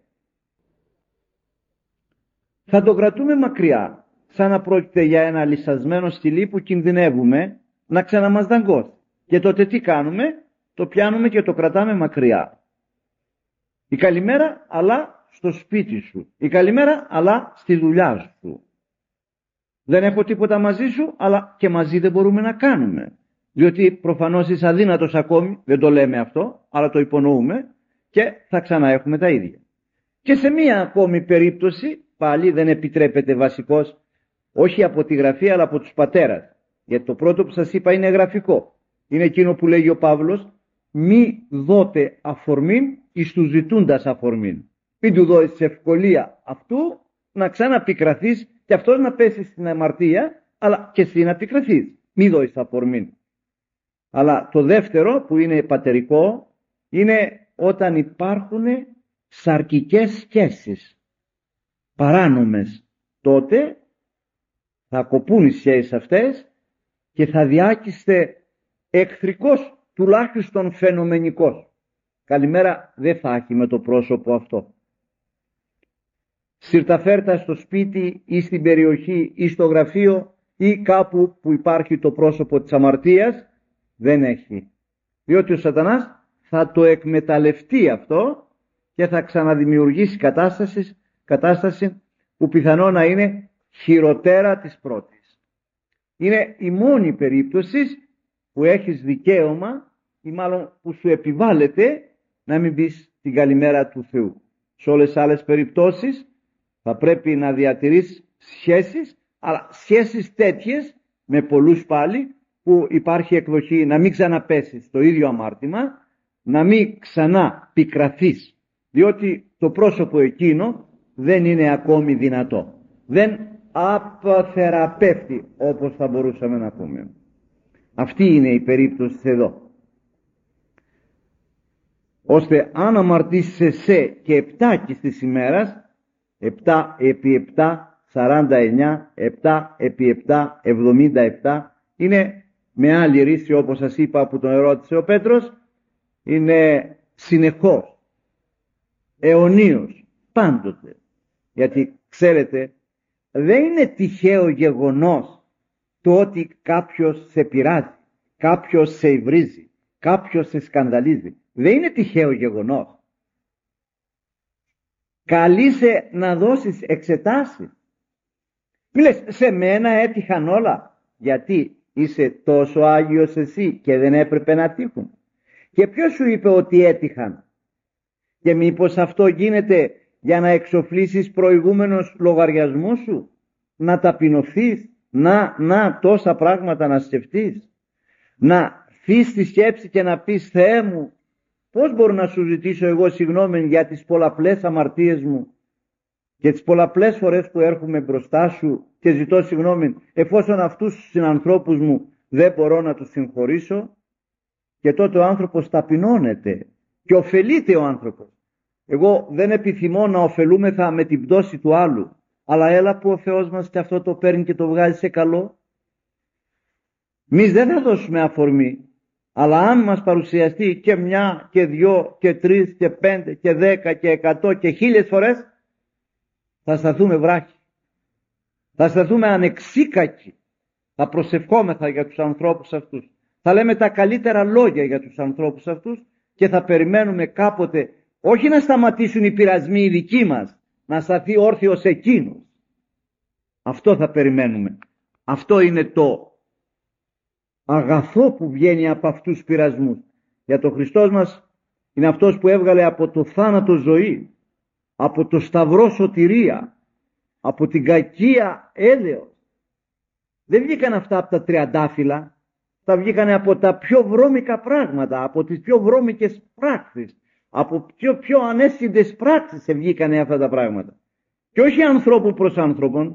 Speaker 1: θα το κρατούμε μακριά, σαν να πρόκειται για ένα λυσασμένο σκυλί που κινδυνεύουμε να ξαναμάς δαγκώσει. Και τότε τι κάνουμε? Το πιάνουμε και το κρατάμε μακριά. Η καλημέρα αλλά στο σπίτι σου. Η καλημέρα αλλά στη δουλειά σου. Δεν έχω τίποτα μαζί σου, αλλά και μαζί δεν μπορούμε να κάνουμε. Διότι προφανώς είσαι αδύνατος ακόμη, δεν το λέμε αυτό, αλλά το υπονοούμε και θα ξαναέχουμε τα ίδια. Και σε μία ακόμη περίπτωση, πάλι δεν επιτρέπεται βασικός, όχι από τη γραφή αλλά από τους πατέρας. Γιατί το πρώτο που σας είπα είναι γραφικό. Είναι εκείνο που λέγει ο Παύλος, μη δώτε αφορμήν εις του ζητούντας αφορμήν. Μην του δώσεις ευκολία αυτού να ξαναπικραθείς και αυτός να πέσει στην αμαρτία, αλλά και εσύ να πικραθείς. Μη δώσεις αφορμήν. Αλλά το δεύτερο που είναι πατερικό είναι όταν υπάρχουν σαρκικές σχέσεις παράνομες, τότε θα κοπούν οι σχέσεις αυτές και θα διάκειστε εχθρικός, τουλάχιστον φαινομενικός. Καλημέρα δεν θα έχει με το πρόσωπο αυτό. Συρταφέρτα στο σπίτι ή στην περιοχή ή στο γραφείο ή κάπου που υπάρχει το πρόσωπο της αμαρτίας, δεν έχει. Διότι ο σατανάς θα το εκμεταλλευτεί αυτό και θα ξαναδημιουργήσει κατάσταση που πιθανό να είναι χειροτέρα της πρώτης. Είναι η μόνη περίπτωση που έχεις δικαίωμα ή μάλλον που σου επιβάλλεται να μην πεις την καλημέρα του Θεού. Σε όλες τις άλλες περιπτώσεις θα πρέπει να διατηρείς σχέσεις, αλλά σχέσεις τέτοιες με πολλούς πάλι, που υπάρχει εκδοχή να μην ξαναπέσεις στο ίδιο αμάρτημα, να μην ξανά πικραθείς, διότι το πρόσωπο εκείνο δεν είναι ακόμη δυνατό. Δεν αποθεραπεύει, όπως θα μπορούσαμε να πούμε. Αυτή είναι η περίπτωση εδώ. Ώστε αν αμαρτήσεις εσέ και 7 της ημέρας, 7 επί 7, 49, 7 επί 7, 77, είναι με άλλη ρίση, όπως σας είπα που τον ερώτησε ο Πέτρος, είναι συνεχώς, αιωνίως, πάντοτε. Γιατί ξέρετε, δεν είναι τυχαίο γεγονός το ότι κάποιος σε πειράζει, κάποιος σε υβρίζει, κάποιος σε σκανδαλίζει. Δεν είναι τυχαίο γεγονός. Καλείσαι να δώσεις εξετάσεις. Μη λες, σε μένα έτυχαν όλα. Γιατί είσαι τόσο Άγιος εσύ και δεν έπρεπε να τύχουν? Και ποιος σου είπε ότι έτυχαν? Και μήπως αυτό γίνεται για να εξοφλήσεις προηγούμενους λογαριασμούς σου? Να ταπεινωθείς? Να τόσα πράγματα να σκεφτείς? Να φύσεις τη σκέψη και να πεις, Θεέ μου, πώς μπορώ να σου ζητήσω εγώ συγγνώμη για τις πολλαπλές αμαρτίες μου και τις πολλαπλές φορές που έρχομαι μπροστά σου και ζητώ συγγνώμη, εφόσον αυτούς τους συνανθρώπους μου δεν μπορώ να τους συγχωρήσω? Και τότε ο άνθρωπος ταπεινώνεται και ωφελείται ο άνθρωπος. Εγώ δεν επιθυμώ να ωφελούμεθα με την πτώση του άλλου, αλλά έλα που ο Θεός μας και αυτό το παίρνει και το βγάζει σε καλό. Εμείς δεν θα δώσουμε αφορμή, αλλά αν μας παρουσιαστεί και 1 και 2 και 3 και 5 και 10 και 100 και 1000 φορές, θα σταθούμε βράχοι, θα σταθούμε ανεξίκακοι, θα προσευχόμεθα για τους ανθρώπους αυτούς, θα λέμε τα καλύτερα λόγια για τους ανθρώπους αυτούς και θα περιμένουμε κάποτε όχι να σταματήσουν οι πειρασμοί οι δικοί μας, να σταθεί όρθιος εκείνος. Αυτό θα περιμένουμε. Αυτό είναι το αγαθό που βγαίνει από αυτούς τους πειρασμούς. Για το Χριστός μας είναι αυτός που έβγαλε από το θάνατο ζωή, από το σταυρό σωτηρία, από την κακία έλεος. Δεν βγήκαν αυτά από τα τριαντάφυλλα, τα βγήκανε από τα πιο βρώμικα πράγματα, από τις πιο βρώμικες πράξεις, από πιο ανέσχυντες πράξεις βγήκανε αυτά τα πράγματα. Και όχι ανθρώπου προς άνθρωπον,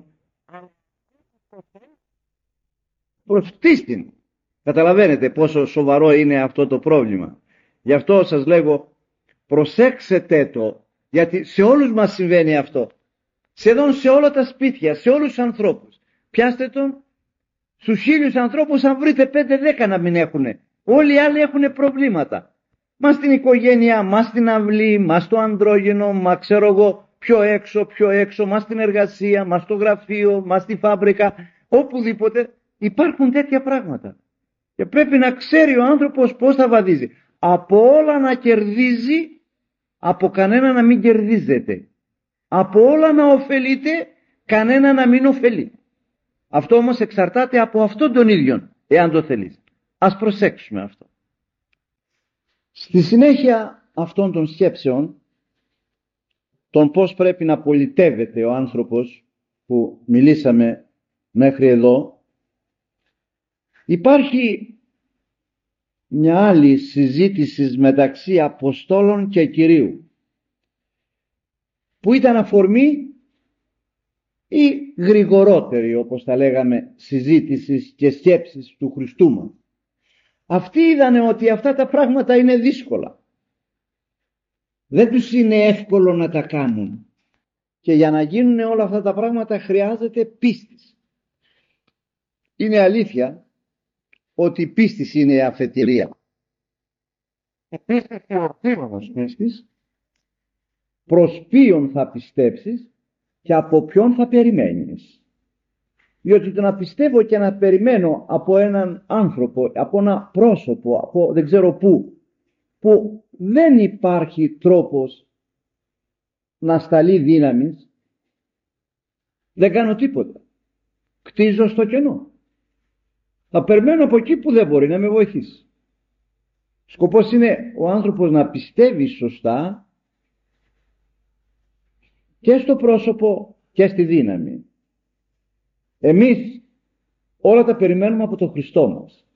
Speaker 1: προς κτίστην. Καταλαβαίνετε πόσο σοβαρό είναι αυτό το πρόβλημα. Γι' αυτό σας λέγω, προσέξετε το, γιατί σε όλους μας συμβαίνει αυτό. Σχεδόν σε όλα τα σπίτια, σε όλους τους ανθρώπους. Πιάστε τον, στους 1000 ανθρώπους αν βρείτε 5-10 να μην έχουνε. Όλοι οι άλλοι έχουν προβλήματα. Μα στην οικογένεια, μα στην αυλή, μα στο ανδρόγυνο, μα ξέρω εγώ πιο έξω, μα στην εργασία, μα στο γραφείο, μα στη φάμπρικα, οπουδήποτε υπάρχουν τέτοια πράγματα. Και πρέπει να ξέρει ο άνθρωπος πώς θα βαδίζει. Από όλα να κερδίζει, από κανένα να μην κερδίζεται. Από όλα να ωφελείται, κανένα να μην ωφελεί. Αυτό όμως εξαρτάται από αυτόν τον ίδιο, εάν το θέλεις. Ας προσέξουμε αυτό. Στη συνέχεια αυτών των σκέψεων, τον πώς πρέπει να πολιτεύεται ο άνθρωπος που μιλήσαμε μέχρι εδώ, υπάρχει μια άλλη συζήτηση μεταξύ Αποστόλων και Κυρίου, που ήταν αφορμή ή γρηγορότερη, όπως τα λέγαμε, συζήτησης και σκέψης του Χριστού μας. Αυτοί είδανε ότι αυτά τα πράγματα είναι δύσκολα. Δεν τους είναι εύκολο να τα κάνουν. Και για να γίνουν όλα αυτά τα πράγματα χρειάζεται πίστης. Είναι αλήθεια ότι η πίστη είναι η αφετηρία. Προς ποιον θα πιστέψεις και από ποιον θα περιμένεις. Διότι το να πιστεύω και να περιμένω από έναν άνθρωπο, από ένα πρόσωπο, από δεν ξέρω πού, που δεν υπάρχει τρόπος να σταλεί δύναμης, δεν κάνω τίποτα. Κτίζω στο κενό. Θα περιμένω από εκεί που δεν μπορεί να με βοηθήσει. Σκοπός είναι ο άνθρωπος να πιστεύει σωστά και στο πρόσωπο και στη δύναμη. Εμείς όλα τα περιμένουμε από τον Χριστό μας.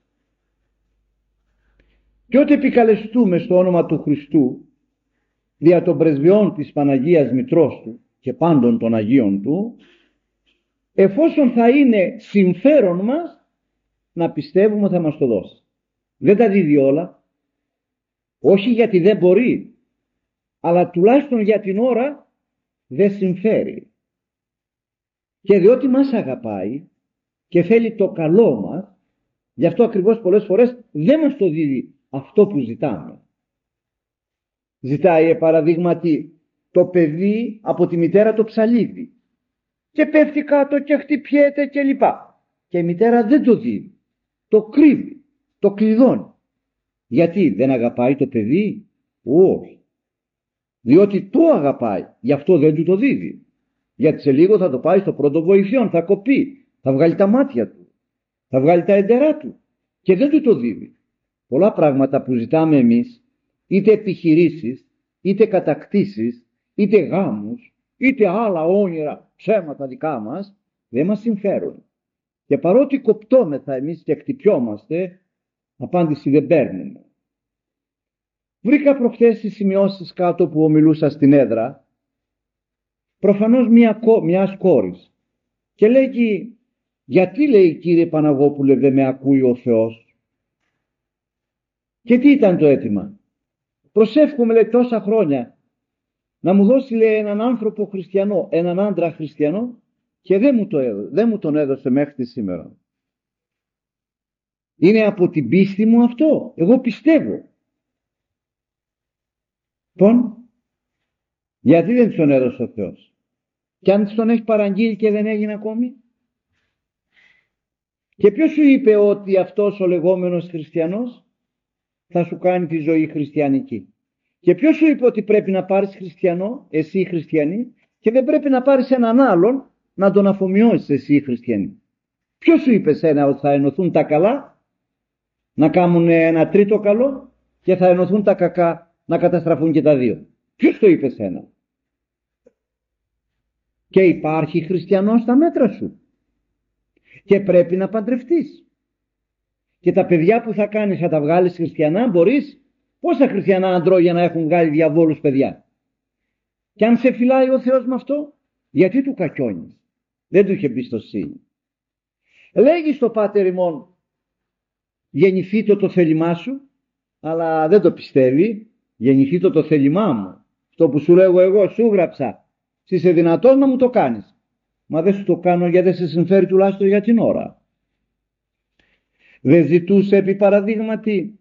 Speaker 1: Και ό,τι επικαλεστούμε στο όνομα του Χριστού δια των πρεσβειών της Παναγίας Μητρός του και πάντων των Αγίων του, εφόσον θα είναι συμφέρον μας να πιστεύουμε θα μας το δώσει. Δεν τα δίδει όλα, όχι γιατί δεν μπορεί, αλλά τουλάχιστον για την ώρα δεν συμφέρει. Και διότι μας αγαπάει και θέλει το καλό μας, γι' αυτό ακριβώς πολλές φορές δεν μας το δίδει αυτό που ζητάμε. Ζητάει παραδείγματι το παιδί από τη μητέρα το ψαλίδι και πέφτει κάτω και χτυπιέται και λοιπά. Και η μητέρα δεν το δίνει, το κρύβει, το κλειδώνει. Γιατί δεν αγαπάει το παιδί? Όχι. Διότι το αγαπάει, γι' αυτό δεν του το δίδει. Γιατί σε λίγο θα το πάει στο πρώτο βοηθειόν, θα κοπεί, θα βγάλει τα μάτια του, θα βγάλει τα εντερά του και δεν του το δίδει. Πολλά πράγματα που ζητάμε εμείς, είτε επιχειρήσεις, είτε κατακτήσεις, είτε γάμους, είτε άλλα όνειρα, ψέματα δικά μας, δεν μας συμφέρουν. Και παρότι κοπτόμεθα εμείς και χτυπιόμαστε, απάντηση δεν παίρνουμε. Βρήκα προχθές τις σημειώσεις κάτω που ομιλούσα στην έδρα, προφανώς μιας κόρης, και λέγει, γιατί, λέει, κύριε Παναγόπουλε, δεν με ακούει ο Θεός? Και τι ήταν το αίτημα? Προσεύχομαι, λέει, τόσα χρόνια να μου δώσει, λέει, έναν άνθρωπο χριστιανό, έναν άντρα χριστιανό, και δεν μου τον έδωσε μέχρι τη σήμερα. Είναι από την πίστη μου αυτό. Εγώ πιστεύω. Λοιπόν, γιατί δεν τον έδωσε ο Θεός? Και αν τον έχει παραγγείλει και δεν έγινε ακόμη? Και ποιος σου είπε ότι αυτός ο λεγόμενος χριστιανός θα σου κάνει τη ζωή χριστιανική? Και ποιος σου είπε ότι πρέπει να πάρεις χριστιανό, εσύ χριστιανή, και δεν πρέπει να πάρεις έναν άλλον να τον αφομοιώσεις εσύ χριστιανή? Ποιος σου είπε σένα ότι θα ενωθούν τα καλά να κάνουν ένα τρίτο καλό και θα ενωθούν τα κακά να καταστραφούν και τα δύο? Ποιος το είπε σένα? Και υπάρχει χριστιανός στα μέτρα σου και πρέπει να παντρευτείς. Και τα παιδιά που θα κάνεις θα τα βγάλεις χριστιανά? Μπορείς? Πόσα χριστιανά αντρόγια να έχουν βγάλει διαβόλους παιδιά? Και αν σε φυλάει ο Θεός με αυτό, γιατί του κακιώνεις? Δεν του είχε εμπιστοσύνη. Λέγει στο Πάτερ ημών, γεννηθείτε το θέλημά σου, αλλά δεν το πιστεύει. Γεννηθείτε το θέλημά μου, αυτό που σου λέγω εγώ, σου γράψα, είσαι δυνατός να μου το κάνεις? Μα δεν σου το κάνω γιατί δεν σε συμφέρει τουλάχιστον για την ώρα. Δεν ζητούσε επί παραδείγματι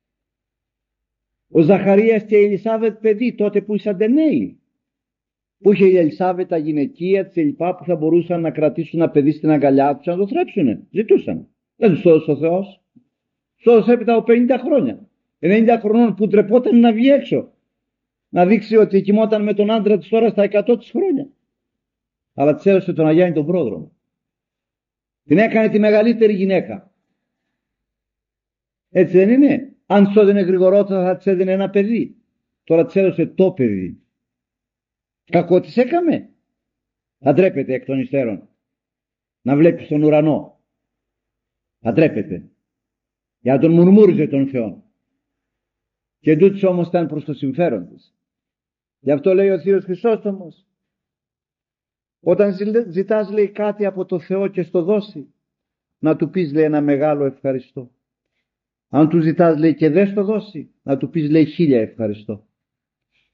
Speaker 1: ο Ζαχαρίας και η Ελισάβετ παιδί τότε που ήσαντε νέοι? Που είχε η Ελισάβετ τα γυναικεία της λοιπά που θα μπορούσαν να κρατήσουν ένα παιδί στην αγκαλιά τους να το θρέψουνε? Ζητούσαν. Δεν τους το έδωσε ο Θεός. Τους έδωσε έπειτα από 50 χρόνια. 90 χρονών που τρεπόταν να βγει έξω. Να δείξει ότι κοιμόταν με τον άντρα της τώρα στα 100 της χρόνια. Αλλά της έδωσε τον Αγιάννη τον πρόδρομο. Την έκανε τη μεγαλύτερη γυναίκα. Έτσι δεν είναι? Αν της έδινε γρηγορότερα θα της έδινε ένα παιδί. Τώρα της έδωσε το παιδί. Κακό της έκαμε? Θα ντρέπεται εκ των υστέρων να βλέπει τον ουρανό. Θα ντρέπεται για να τον μουρμούριζε τον Θεό. Και τούτης όμως ήταν προς το συμφέρον της. Γι' αυτό λέει ο Θείος Χρυσόστομος, όταν ζητάς, λέει, κάτι από το Θεό και στο δώσει, να του πεις, λέει, ένα μεγάλο ευχαριστώ. Αν του ζητάς, λέει, και δεν στο δώσει, να του πεις, λέει, 1000 ευχαριστώ.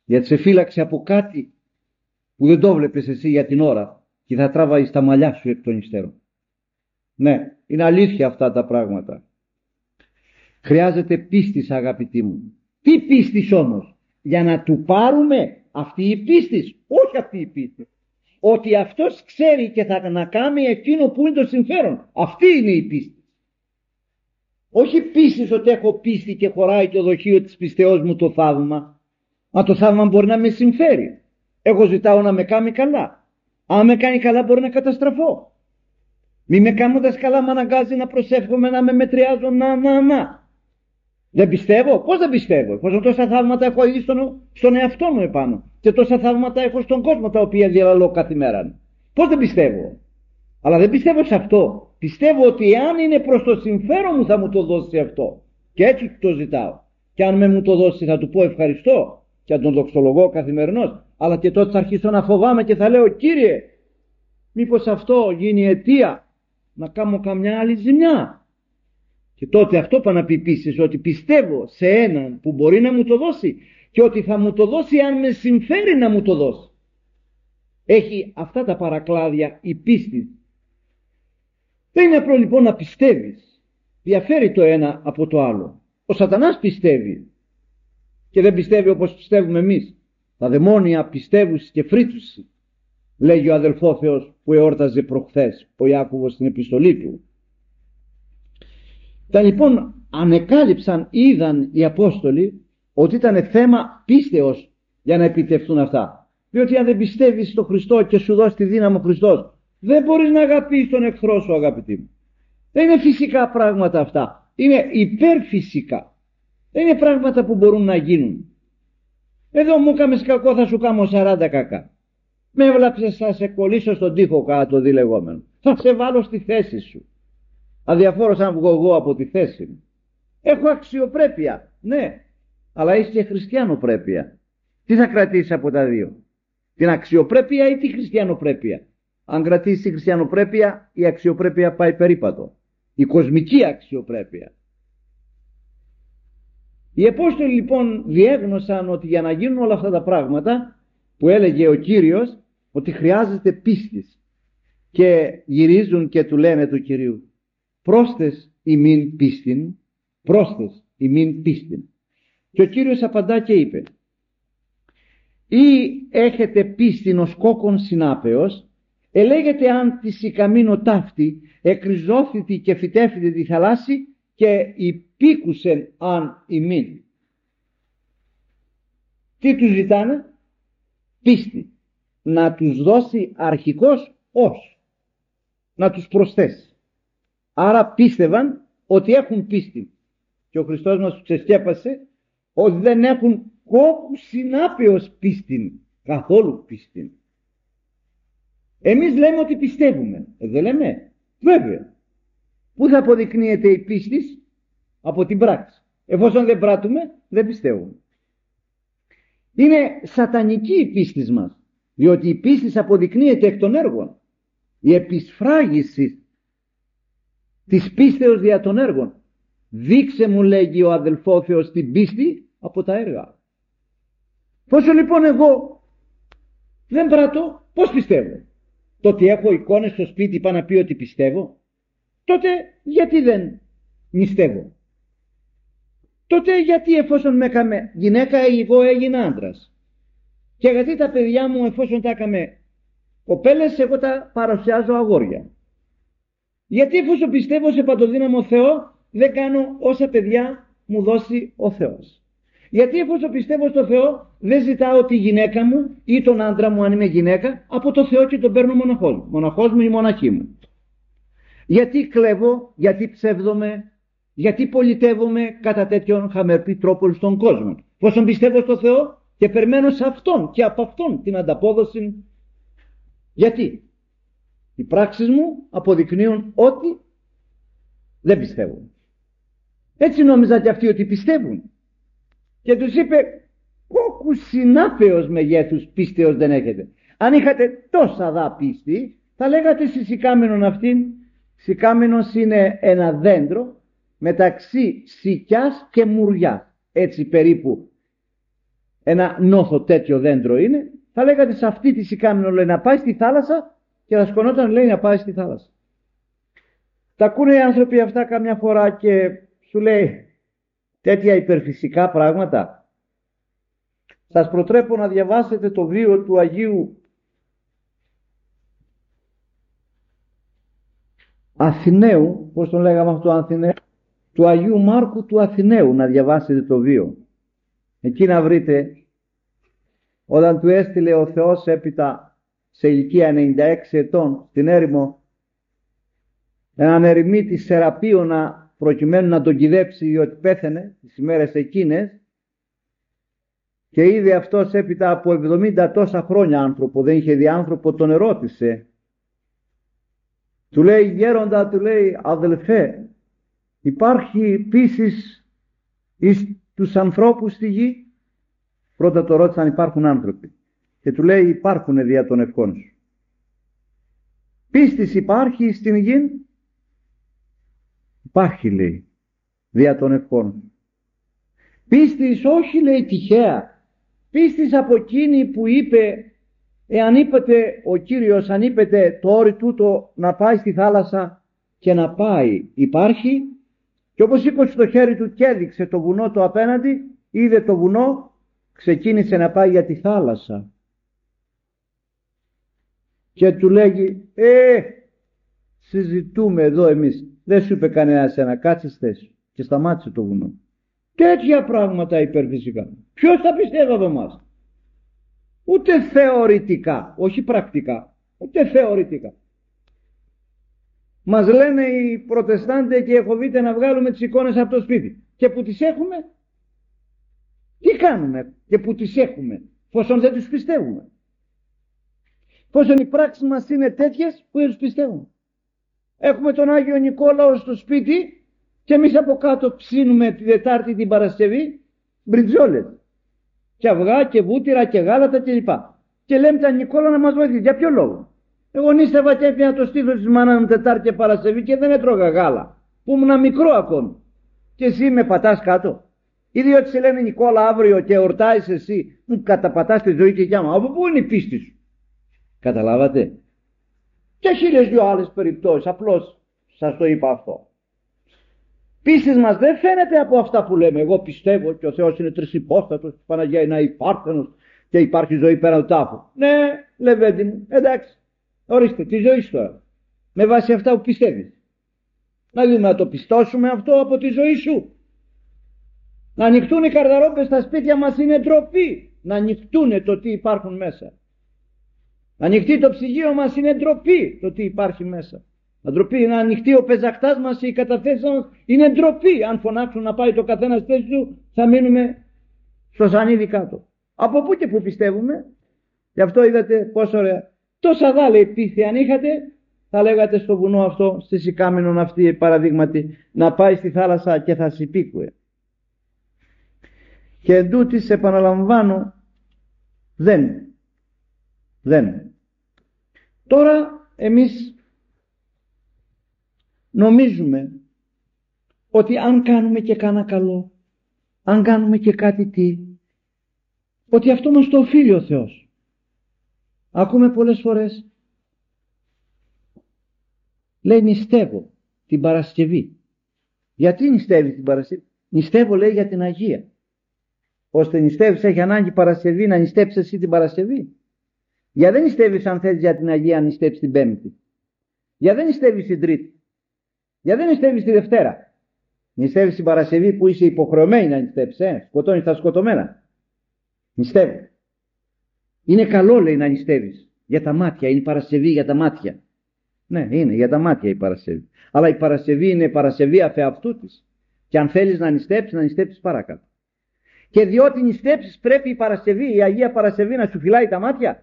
Speaker 1: Γιατί σε φύλαξε από κάτι που δεν το βλέπεις εσύ για την ώρα και θα τράβαει στα μαλλιά σου εκ των υστέρων. Ναι, είναι αλήθεια αυτά τα πράγματα. Χρειάζεται πίστης, αγαπητοί μου. Τι πίστης όμως? Για να του πάρουμε αυτή η πίστης? Όχι αυτή η πίστη. Ότι αυτός ξέρει και θα ανακάμει εκείνο που είναι το συμφέρον. Αυτή είναι η πίστη. Όχι πίστης ότι έχω πίστη και χωράει το δοχείο της πιστεώς μου το θαύμα. Μα το θαύμα μπορεί να με συμφέρει. Εγώ ζητάω να με κάνει καλά. Αν με κάνει καλά μπορεί να καταστραφώ. Μη με κάνοντας καλά με αναγκάζει να προσεύχομαι, να με μετριάζω, να. Δεν πιστεύω. Πώς δεν πιστεύω? Εφόσον τόσα θαύματα έχω ήδη στον εαυτό μου επάνω και τόσα θαύματα έχω στον κόσμο τα οποία διαλαλώ κάθε μέρα. Πώς δεν πιστεύω? Αλλά δεν πιστεύω σε αυτό. Πιστεύω ότι εάν είναι προς το συμφέρον μου θα μου το δώσει αυτό. Και έτσι το ζητάω. Και αν με μου το δώσει θα του πω ευχαριστώ και θα τον δοξολογώ καθημερινώς. Αλλά και τότε θα αρχίσω να φοβάμαι και θα λέω, Κύριε, μήπως αυτό γίνει αιτία να κάνω καμιά άλλη ζημιά? Και τότε αυτό πάει να πει πίστης, ότι πιστεύω σε έναν που μπορεί να μου το δώσει και ότι θα μου το δώσει αν με συμφέρει να μου το δώσει. Έχει αυτά τα παρακλάδια η πίστη. Δεν είναι απλό λοιπόν να πιστεύεις. Διαφέρει το ένα από το άλλο. Ο σατανάς πιστεύει και δεν πιστεύει όπως πιστεύουμε εμείς. Τα δαιμόνια πιστεύουν και φρύτουσι, λέγει ο αδελφόθεος που εόρταζε προχθές ο Ιάκωβος στην επιστολή του. Τα λοιπόν ανεκάλυψαν, είδαν οι Απόστολοι ότι ήταν θέμα πίστεως για να επιτευχθούν αυτά. Διότι αν δεν πιστεύεις στον Χριστό και σου δώσει τη δύναμη ο Χριστός, δεν μπορείς να αγαπήσεις τον εχθρό σου, αγαπητοί μου. Δεν είναι φυσικά πράγματα αυτά. Είναι υπερφυσικά. Δεν είναι πράγματα που μπορούν να γίνουν. Εδώ μου έκαμες κακό, θα σου κάνω 40 κακά. Με έβλαψες, θα σε κολλήσω στον τοίχο κάτω διλεγόμενο. Θα σε βάλω στη θέση σου. Αδιαφόρος αν βγω εγώ από τη θέση μου. Έχω αξιοπρέπεια, ναι, αλλά είσαι και χριστιανοπρέπεια. Τι θα κρατήσεις από τα δύο? Την αξιοπρέπεια ή τη χριστιανοπρέπεια? Αν κρατήσεις τη χριστιανοπρέπεια, η αξιοπρέπεια πάει περίπατο. Η κοσμική αξιοπρέπεια. Οι Απόστολοι λοιπόν διέγνωσαν ότι για να γίνουν όλα αυτά τα πράγματα που έλεγε ο Κύριος, ότι χρειάζεται πίστης, και γυρίζουν και του λένε του Κυρίου, πρόσθες ημίν πίστην, πρόσθες ημίν πίστην. Και ο Κύριος απαντά και είπε, ή έχετε πίστην ως κόκκον συνάπεως, ελέγεται αν τη σικαμίνο ταύτη, εκριζώθητη και φυτέφητη τη θαλάσση και υπήκουσεν αν ημίν. Τι τους ζητάνε? Πίστη. Να τους δώσει αρχικώς ως, να τους προσθέσει. Άρα πίστευαν ότι έχουν πίστη. Και ο Χριστός μας τους ξεσκέπασε ότι δεν έχουν κόκκου συνάπεως πίστην, καθόλου πίστην. Εμείς λέμε ότι πιστεύουμε, δεν λέμε? Βέβαια. Πού θα αποδεικνύεται η πίστη? Από την πράξη. Εφόσον δεν πράττουμε, δεν πιστεύουμε. Είναι σατανική η πίστη μας, διότι η πίστη αποδεικνύεται εκ των έργων. Η επισφράγιση της πίστεως δια των έργων. Δείξε μου, λέγει ο αδελφόθεος, την πίστη από τα έργα. Πόσο λοιπόν εγώ δεν πράττω, πώς πιστεύω? Το ότι έχω εικόνες στο σπίτι πάει να πει ότι πιστεύω? Τότε γιατί δεν νηστεύω? Τότε γιατί εφόσον με έκαμε γυναίκα εγώ έγινα άντρας? Και γιατί τα παιδιά μου εφόσον τα έκαμε κοπέλες εγώ τα παρουσιάζω αγόρια? Γιατί εφόσον πιστεύω σε παντοδύναμο Θεό δεν κάνω όσα παιδιά μου δώσει ο Θεός? Γιατί εφόσον πιστεύω στο Θεό δεν ζητάω τη γυναίκα μου ή τον άντρα μου αν είμαι γυναίκα από το Θεό και τον παίρνω μοναχός μου, μοναχός μου ή μοναχή μου? Γιατί κλέβω, γιατί ψεύδομαι, γιατί πολιτεύομαι κατά τέτοιον χαμερπή τρόπο στον κόσμο? Εφόσον πιστεύω στο Θεό και περιμένω σε Αυτόν και από Αυτόν την ανταπόδοση. Γιατί? Οι πράξεις μου αποδεικνύουν ότι δεν πιστεύουν. Έτσι νόμιζαν και αυτοί ότι πιστεύουν. Και τους είπε, κόκκου συνάπεως μεγέθους πίστεως δεν έχετε. Αν είχατε τόσα δα πίστη, θα λέγατε στη σικάμενον αυτήν. Σικάμενος είναι ένα δέντρο μεταξύ σικιάς και μουριάς. Έτσι περίπου ένα νόθο τέτοιο δέντρο είναι, θα λέγατε σε αυτή τη Σικάμηνο, λέει, να πάει στη θάλασσα, και θα σκονόταν, λέει, να πάει στη θάλασσα. Τα ακούνε οι άνθρωποι αυτά καμιά φορά και σου λέει τέτοια υπερφυσικά πράγματα. Σας προτρέπω να διαβάσετε το βίο του Αγίου Αθηναίου, πώς τον λέγαμε αυτό, Αθηναίου, του Αγίου Μάρκου του Αθηναίου, να διαβάσετε το βίο. Εκεί να βρείτε, όταν του έστειλε ο Θεός έπειτα σε ηλικία 96 ετών στην έρημο έναν ερημίτη Σεραπίωνα, προκειμένου να τον κυδέψει, διότι πέθαινε τις ημέρες εκείνες, και είδε αυτός έπειτα από 70 τόσα χρόνια άνθρωπο, δεν είχε δει άνθρωπο, τον ερώτησε. Του λέει, γέροντα, του λέει, αδελφέ, υπάρχει πίσης εις τους ανθρώπους στη γη? Πρώτα το ρώτησε αν υπάρχουν άνθρωποι και του λέει, υπάρχουν δια των ευχών σου. Πίστης υπάρχει στην γη? Υπάρχει, λέει, δια των ευχών σου. Πίστης όχι, λέει, τυχαία. Πίστης από εκείνη που είπε, εάν είπετε ο Κύριος, αν είπετε το όρι τούτο να πάει στη θάλασσα, και να πάει, υπάρχει. Και όπως σήκωσε το χέρι του και έδειξε το βουνό το απέναντι, είδε το βουνό, ξεκίνησε να πάει για τη θάλασσα. Και του λέγει, συζητούμε εδώ εμείς. Δεν σου είπε κανένας ένα, κάτσε θέση σου. Και σταμάτησε το βουνό. Τέτοια πράγματα υπερφυσικά. Ποιος θα πιστεύει από εμάς? Ούτε θεωρητικά, όχι πρακτικά, ούτε θεωρητικά. Μας λένε οι Προτεστάντες και οι Εχωβίτες να βγάλουμε τις εικόνες από το σπίτι. Και που τις έχουμε, τι κάνουμε? Και που τις έχουμε, εφόσον δεν τους πιστεύουμε. Εφόσον οι πράξεις μας είναι τέτοιες που δεν τους πιστεύουμε. Έχουμε τον Άγιο Νικόλαο στο σπίτι και εμείς από κάτω ψήνουμε τη Δετάρτη, την Παρασκευή, μπριτζόλες και αυγά και βούτυρα και γάλατα κλπ. Και λέμε τα Νικόλα να μας βοηθήσει. Για ποιο λόγο? Εγώ νίστευα και έπιανα το στήθος της μάνας μου Τετάρτη και Παρασκευή και δεν έτρωγα γάλα, που ήμουν μικρό ακόμη. Και εσύ με πατάς κάτω? Ή διότι σε λένε Νικόλα αύριο και εορτάζεις εσύ, μου καταπατάς τη ζωή και γιάμα. Από πού είναι η πίστη σου? Καταλάβατε? Και χίλιες δυο άλλες περιπτώσεις, απλώς σας το είπα αυτό. Πίστης μας δεν φαίνεται από αυτά που λέμε. Εγώ πιστεύω και ο Θεός είναι τρισυπόστατος, η Παναγία είναι υπάρθενος και υπάρχει ζωή πέραν του τάφου. Ναι, Λεβέντη μου, εντάξει, ορίστε τη ζωή σου τώρα, με βάση αυτά που πιστεύεις. Να δούμε, να το πιστώσουμε αυτό από τη ζωή σου. Να ανοιχτούν οι καρδαρόπες στα σπίτια μας είναι ντροπή. Να ανοιχτούν το τι υπάρχουν μέσα. Να ανοιχτεί το ψυγείο μας είναι ντροπή το τι υπάρχει μέσα. Να ανοιχτεί ο πεζακτάς μας, οι καταθέσεις μας είναι ντροπή. Αν φωνάξουν να πάει το καθένα στη θέση του, θα μείνουμε στο σανίδι κάτω. Από πού και πού πιστεύουμε? Γι' αυτό είδατε πόσο ωραία. Τόσα δάλη πίστη αν είχατε, θα λέγατε στο βουνό αυτό, στη Σικάμηνον αυτή παραδείγματι, να πάει στη θάλασσα και θα συμπίκουε. Και εντούτοις επαναλαμβάνω, δεν. Τώρα εμείς νομίζουμε ότι αν κάνουμε και κάνα καλό, αν κάνουμε και κάτι ότι αυτό μας το οφείλει ο Θεός. Ακούμε πολλές φορές, λέει νηστεύω την Παρασκευή. Γιατί νηστεύει την Παρασκευή? Νηστεύω, λέει, για την Αγία. Ώστε νηστεύεις, έχει ανάγκη Παρασκευή να νηστέψεις εσύ την Παρασκευή? Για δεν νηστεύεις αν θέλεις για την Αγία να νηστέψεις την Πέμπτη? Για δεν νηστεύεις την Τρίτη? Για δεν νηστεύεις τη Δευτέρα? Νηστεύεις την Παρασκευή που είσαι υποχρεωμένη να νηστέψεις, σκοτώνεις τα σκοτωμένα. Νηστεύει. Είναι καλό, λέει, να νηστεύεις για τα μάτια, είναι η Παρασκευή για τα μάτια. Ναι, είναι για τα μάτια η Παρασκευή. Αλλά η Παρασκευή είναι Παρασκευή αφεαυτού της. Και αν θέλεις να νηστέψεις παρακάτω. Και διότι νηστέψεις πρέπει η Παρασκευή, η Αγία Παρασκευή να σου φυλάει τα μάτια.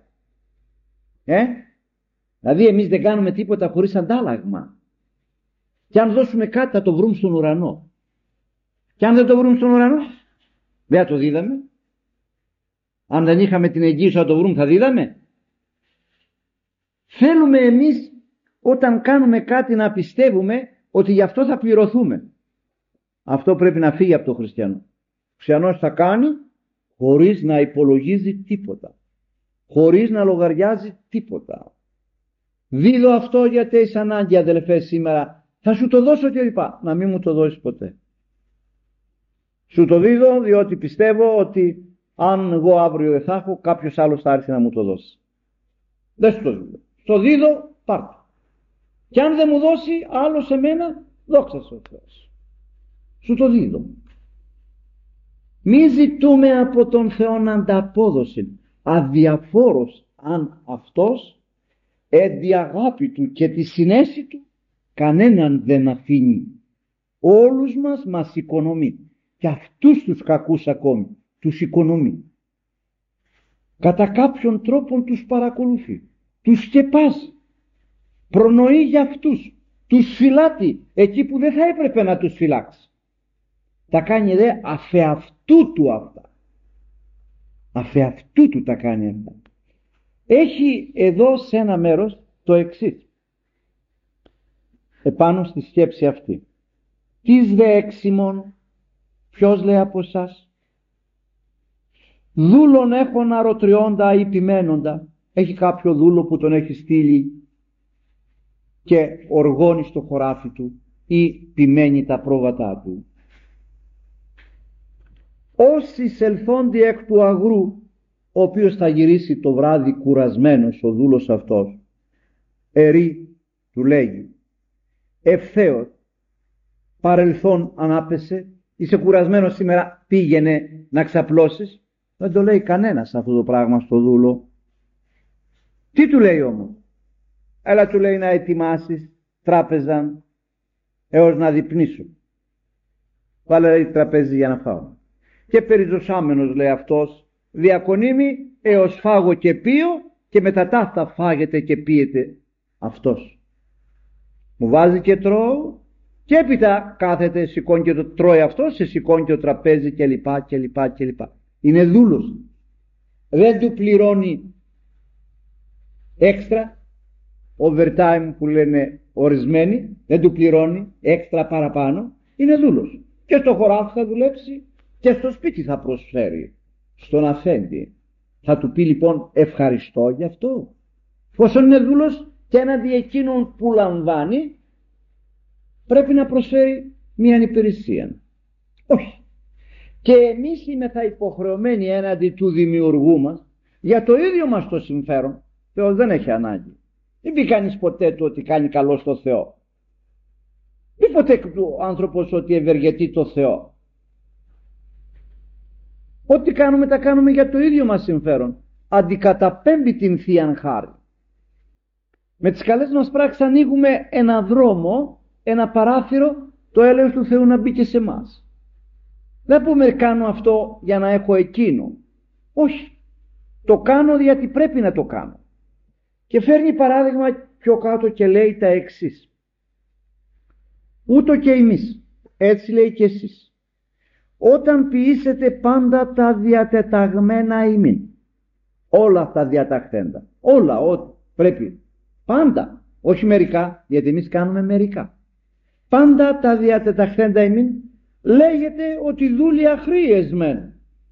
Speaker 1: Δηλαδή εμείς δεν κάνουμε τίποτα χωρίς αντάλλαγμα. Και αν δώσουμε κάτι θα το βρούμε στον ουρανό. Και αν δεν το βρούμε στον ουρανό, δεν θα το δίδαμε. Αν δεν είχαμε την εγγύηση να το βρούμε, θα δίδαμε. Θέλουμε εμείς όταν κάνουμε κάτι να πιστεύουμε ότι γι' αυτό θα πληρωθούμε. Αυτό πρέπει να φύγει από τον χριστιανό. Ο χριστιανός θα κάνει χωρίς να υπολογίζει τίποτα, χωρίς να λογαριάζει τίποτα. Δίδω αυτό γιατί έχεις ανάγκη, αδελφέ, σήμερα, θα σου το δώσω και λοιπά. Να μην μου το δώσεις ποτέ. Σου το δίδω διότι πιστεύω ότι αν εγώ αύριο δεν θα έχω, κάποιος άλλος θα έρθει να μου το δώσει. Δεν σου το δίδω. Στο δίδω, πάρτε. Και αν δεν μου δώσει άλλο σε μένα, δόξα σου Θεός. Σου το δίδω. Μη ζητούμε από τον Θεό ανταπόδοση, αδιαφόρος αν αυτός δι' αγάπη του και τη συνέση του κανέναν δεν αφήνει. Όλους μας οικονομεί και αυτούς τους κακούς ακόμη τους οικονομεί. Κατά κάποιον τρόπον τους παρακολουθεί, τους σκεπάζει, προνοεί για αυτούς, τους φυλάτει εκεί που δεν θα έπρεπε να τους φυλάξει. Τα κάνει δε αφεαυτού του αυτά. Αφεαυτού του τα κάνει αυτά. Έχει εδώ σε ένα μέρος το εξής. Επάνω στη σκέψη αυτή. Τις δε έξιμον, ποιος λέει από εσάς? Δούλον έχων αρωτριώντα ή ποιμένοντα. Έχει κάποιο δούλο που τον έχει στείλει και οργώνει στο χωράφι του ή ποιμένει τα πρόβατά του. Όσοι εισελθόντι εκ του αγρού, ο οποίος θα γυρίσει το βράδυ κουρασμένος ο δούλος αυτός, ερεί, του λέγει, ευθέως, παρελθόν ανάπεσε, είσαι κουρασμένος σήμερα, πήγαινε να ξαπλώσεις. Δεν το λέει κανένας αυτό το πράγμα στο δούλο. Τι του λέει όμως? Έλα, του λέει, να ετοιμάσεις τράπεζα έως να δειπνήσω. Βάλε τραπέζι για να φάω. Και περιζωσάμενος, λέει αυτός, διακονήμη έως φάγω και πίω, και μετά ταύτα φάγεται και πίεται αυτός. Μου βάζει και τρώω, και έπειτα κάθεται, σηκώνει και το τρώει αυτός, σε σηκώνει και το τραπέζι κλπ. Είναι δούλος. Δεν του πληρώνει έξτρα, overtime που λένε ορισμένοι, δεν του πληρώνει έξτρα παραπάνω. Είναι δούλος. Και στο χωράφι θα δουλέψει και στο σπίτι θα προσφέρει στον αφέντη. Θα του πει λοιπόν ευχαριστώ γι' αυτό. Πόσο είναι δούλος και έναντι εκείνων που λαμβάνει πρέπει να προσφέρει μια υπηρεσία. Όχι. Και εμείς είμαστε υποχρεωμένοι έναντι του δημιουργού μας για το ίδιο μας το συμφέρον. Θεός δεν έχει ανάγκη. Μην πει κανείς ποτέ του ότι κάνει καλό στο Θεό. Μην ποτέ του άνθρωπος ότι ευεργετεί το Θεό. Ό,τι κάνουμε τα κάνουμε για το ίδιο μας συμφέρον. Αντικαταπέμπει την Θείαν Χάρη. Με τις καλές μας πράξεις ανοίγουμε ένα δρόμο, ένα παράθυρο, το έλεος του Θεού να μπει και σε εμάς. Δεν πούμε κάνω αυτό για να έχω εκείνο. Όχι. Το κάνω γιατί πρέπει να το κάνω. Και φέρνει παράδειγμα πιο κάτω και λέει τα εξής. Ούτω και εμείς, έτσι λέει και εσείς, όταν ποιήσετε πάντα τα διατεταγμένα ημίν, όλα τα διαταχθέντα, όλα ό,τι πρέπει, πάντα, όχι μερικά, γιατί εμείς κάνουμε μερικά, πάντα τα διατεταχθέντα ημίν, λέγεται ότι δούλια χρήες μεν,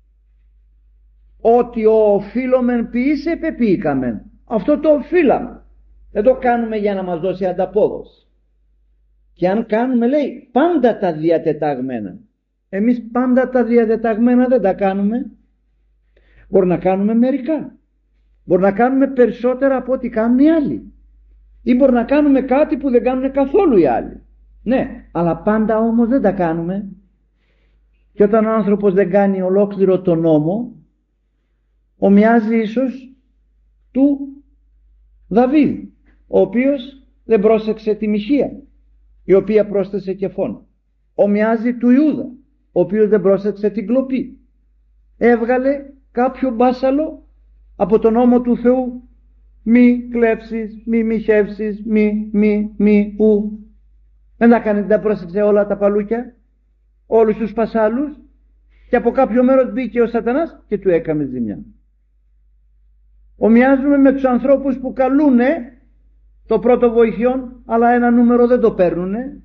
Speaker 1: ότι ο οφείλομεν ποιήσε πεποίηκαμεν. Αυτό το οφείλαμε, δεν το κάνουμε για να μας δώσει ανταπόδοση. Και αν κάνουμε, λέει, πάντα τα διατεταγμένα. Εμείς πάντα τα διατεταγμένα δεν τα κάνουμε. Μπορεί να κάνουμε μερικά. Μπορεί να κάνουμε περισσότερα από ό,τι κάνουν οι άλλοι. Ή μπορεί να κάνουμε κάτι που δεν κάνουν καθόλου οι άλλοι. Ναι, αλλά πάντα όμως δεν τα κάνουμε. Και όταν ο άνθρωπος δεν κάνει ολόκληρο τον νόμο, ομοιάζει ίσως του Δαβίδ, ο οποίος δεν πρόσεξε τη μοιχεία, η οποία πρόσθεσε και φόνο. Ομοιάζει του Ιούδα, ο οποίος δεν πρόσεξε την κλοπή. Έβγαλε κάποιο μπάσαλο από τον νόμο του Θεού. Μη κλέψεις, μη μοιχεύσεις, μη, ου. Δεν τα κάνει, δεν πρόσεξε όλα τα παλούκια, όλους τους πασάλους, και από κάποιο μέρος μπήκε ο σατανάς και του έκαμε ζημιά. Ομοιάζουμε με τους ανθρώπους που καλούνε το πρώτο βοηθειόν, αλλά ένα νούμερο δεν το παίρνουνε.